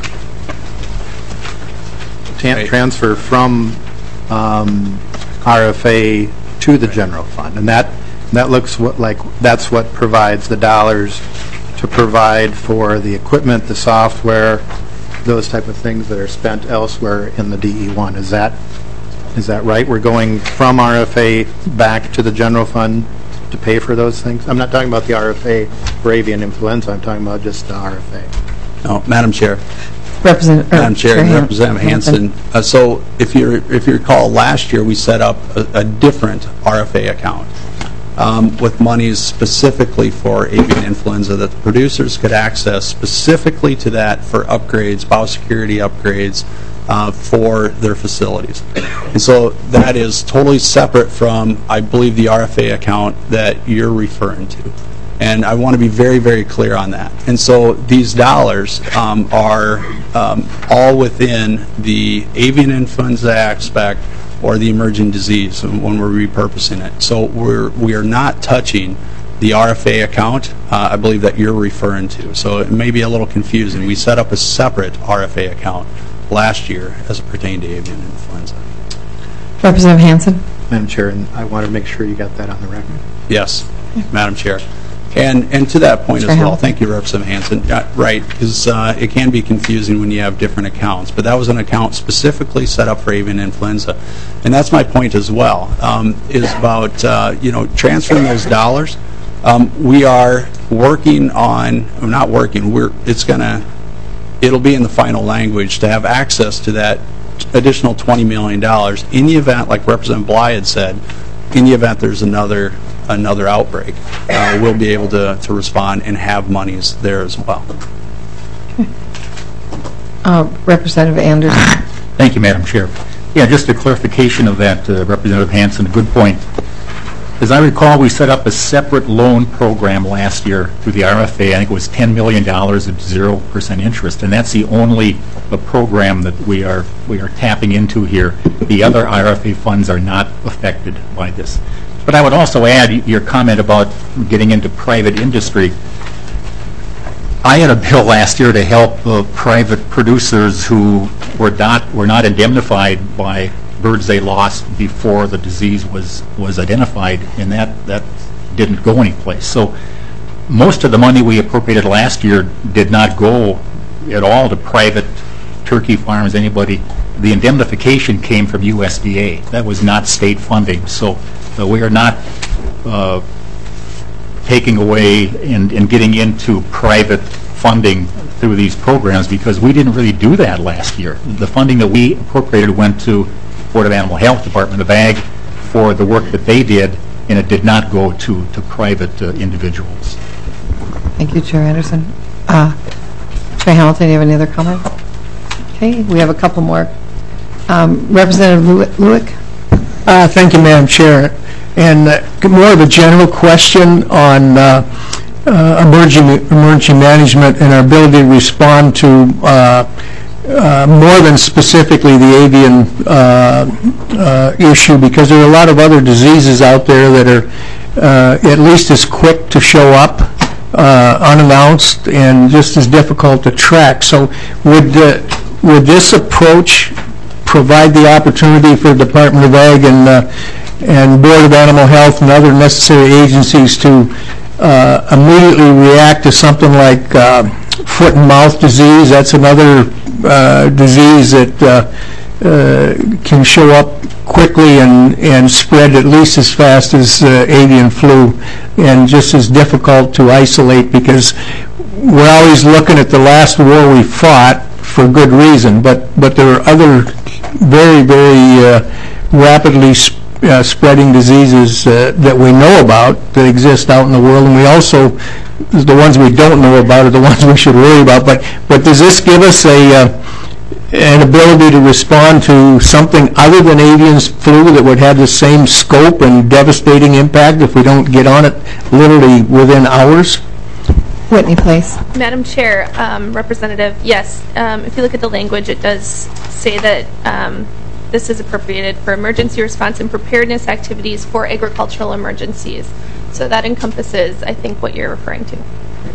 Right. Transfer from um, R F A to the general fund, and that that looks what, like that's what provides the dollars to provide for the equipment, the software, those type of things that are spent elsewhere in the D E one. Is that is that right? We're going from R F A back to the general fund to pay for those things. I'm not talking about the R F A for avian influenza. I'm talking about just the R F A. No, Madam Chair. Representative, Madam Chair and Chair Representative Hansen. Uh, so, if you if you recall, last year we set up a, a different R F A account um, with monies specifically for avian influenza that the producers could access specifically to that for upgrades, biosecurity upgrades uh, for their facilities. And so that is totally separate from, I believe, the R F A account that you're referring to. And I want to be very, very clear on that. And so these dollars um, are um, all within the avian influenza aspect or the emerging disease when we're repurposing it. So we're, we are not touching the R F A account, uh, I believe, that you're referring to. So it may be a little confusing. We set up a separate R F A account last year as it pertained to avian influenza. Representative Hansen. Madam Chair, and I want to make sure you got that on the record. Yes, Madam Chair. And and to that point Chair as well, Hamilton. thank you, Representative Hansen. Uh, right, because uh, it can be confusing when you have different accounts, but that was an account specifically set up for avian influenza, and that's my point as well. Um, is about uh, you know transferring those dollars. Um, we are working on, well, not working. We're it's gonna, it'll be in the final language to have access to that additional twenty million dollars in the event, like Representative Bly had said, in the event there's another. another outbreak, uh, we'll be able to, to respond and have monies there as well. Okay. Uh, Representative Anderson. Thank you, Madam Chair. Yeah, just a clarification of that, uh, Representative Hansen, a good point. As I recall, we set up a separate loan program last year through the R F A. I think it was ten million dollars at zero percent interest, and that's the only uh, program that we are we are tapping into here. The other R F A funds are not affected by this. But I would also add your comment about getting into private industry. I had a bill last year to help uh, private producers who were not were not indemnified by birds they lost before the disease was was identified, and that that didn't go anyplace. So most of the money we appropriated last year did not go at all to private turkey farms, anybody. The indemnification came from U S D A. That was not state funding. So uh, we are not uh, taking away and, and getting into private funding through these programs, because we didn't really do that last year. The funding that we appropriated went to Board of Animal Health, Department of Ag, for the work that they did, and it did not go to, to private uh, individuals. Thank you, Chair Anderson. Uh, Chair Hamilton, do you have any other comments? Okay, we have a couple more. Um, Representative Lewick. Uh, thank you, Madam Chair. And uh, more of a general question on uh, uh, emergency, emergency management and our ability to respond to uh, uh, more than specifically the avian uh, uh, issue, because there are a lot of other diseases out there that are uh, at least as quick to show up uh, unannounced and just as difficult to track. So would, uh, would this approach provide the opportunity for the Department of Ag and, uh, and Board of Animal Health and other necessary agencies to uh, immediately react to something like uh, foot and mouth disease? That's another uh, disease that uh, uh, can show up quickly and, and spread at least as fast as uh, avian flu, and just as difficult to isolate, because we're always looking at the last war we fought for good reason, but, but there are other very, very uh, rapidly sp uh, spreading diseases uh, that we know about that exist out in the world, and we also, the ones we don't know about are the ones we should worry about. But, but does this give us a, uh, an ability to respond to something other than avian flu that would have the same scope and devastating impact if we don't get on it literally within hours? Whitney, please. Madam Chair, um, Representative, yes, um, if you look at the language, it does say that um, this is appropriated for emergency response and preparedness activities for agricultural emergencies. So that encompasses, I think, what you're referring to.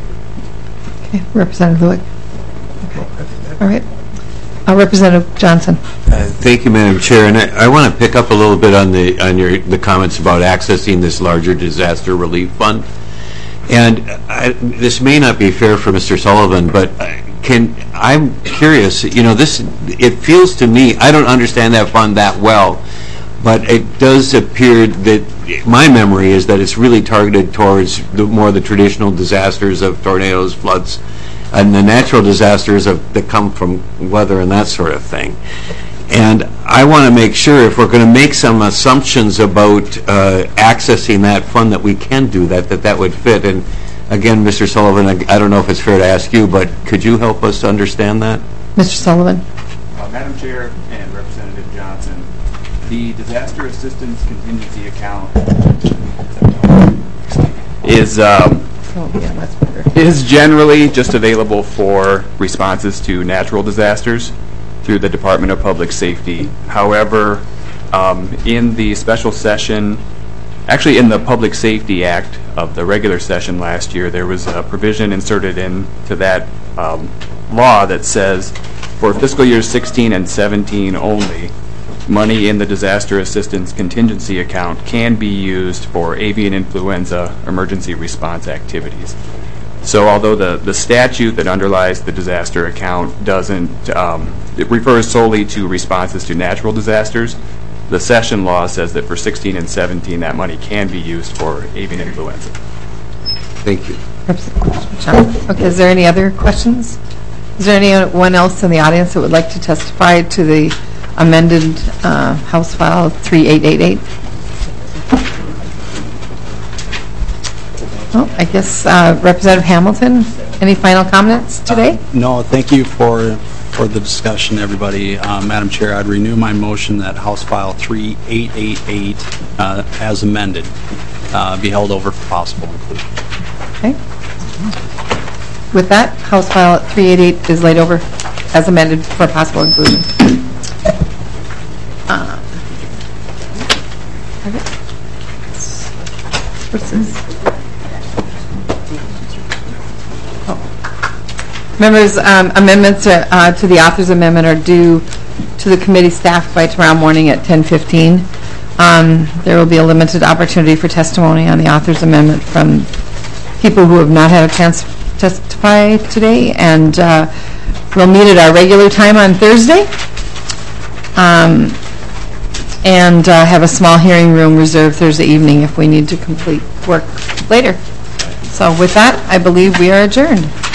Okay, Representative Lewick. Okay. All right. Uh, Representative Johnson. Uh, thank you, Madam Chair. And I, I want to pick up a little bit on the on your the comments about accessing this larger disaster relief fund. And I, this may not be fair for Mister Sullivan, but can I'm curious. You know, this it feels to me, I don't understand that fund that well, but it does appear that my memory is that it's really targeted towards the more the traditional disasters of tornadoes, floods, and the natural disasters of, that come from weather and that sort of thing. And I want to make sure, if we're going to make some assumptions about uh, accessing that fund, that we can do that, that that would fit. And again, Mister Sullivan, I, I don't know if it's fair to ask you, but could you help us to understand that? Mister Sullivan. Uh, Madam Chair and Representative Johnson, the Disaster Assistance Contingency Account is um, oh, yeah, that's better. is generally just available for responses to natural disasters through the Department of Public Safety. However, um, in the special session, actually in the Public Safety Act of the regular session last year, there was a provision inserted into that um, law that says for fiscal years sixteen and seventeen only, money in the Disaster Assistance Contingency Account can be used for avian influenza emergency response activities. So although the, the statute that underlies the disaster account doesn't, um, it refers solely to responses to natural disasters, the session law says that for sixteen and seventeen that money can be used for avian influenza. Thank you. Okay, is there any other questions? Is there anyone else in the audience that would like to testify to the amended uh, House File three eight eight eight? Well, I guess uh, Representative Hamilton, any final comments today? Uh, no, thank you for for the discussion, everybody. Uh, Madam Chair, I'd renew my motion that House File three eight eight eight, uh, as amended, uh, be held over for possible inclusion. Okay. With that, House File three eight eight is laid over as amended for possible inclusion. Uh, Members, um, amendments uh, uh, to the author's amendment are due to the committee staff by tomorrow morning at ten fifteen. Um, there will be a limited opportunity for testimony on the author's amendment from people who have not had a chance to testify today, and uh, we'll meet at our regular time on Thursday, um, and uh, have a small hearing room reserved Thursday evening if we need to complete work later. So with that, I believe we are adjourned.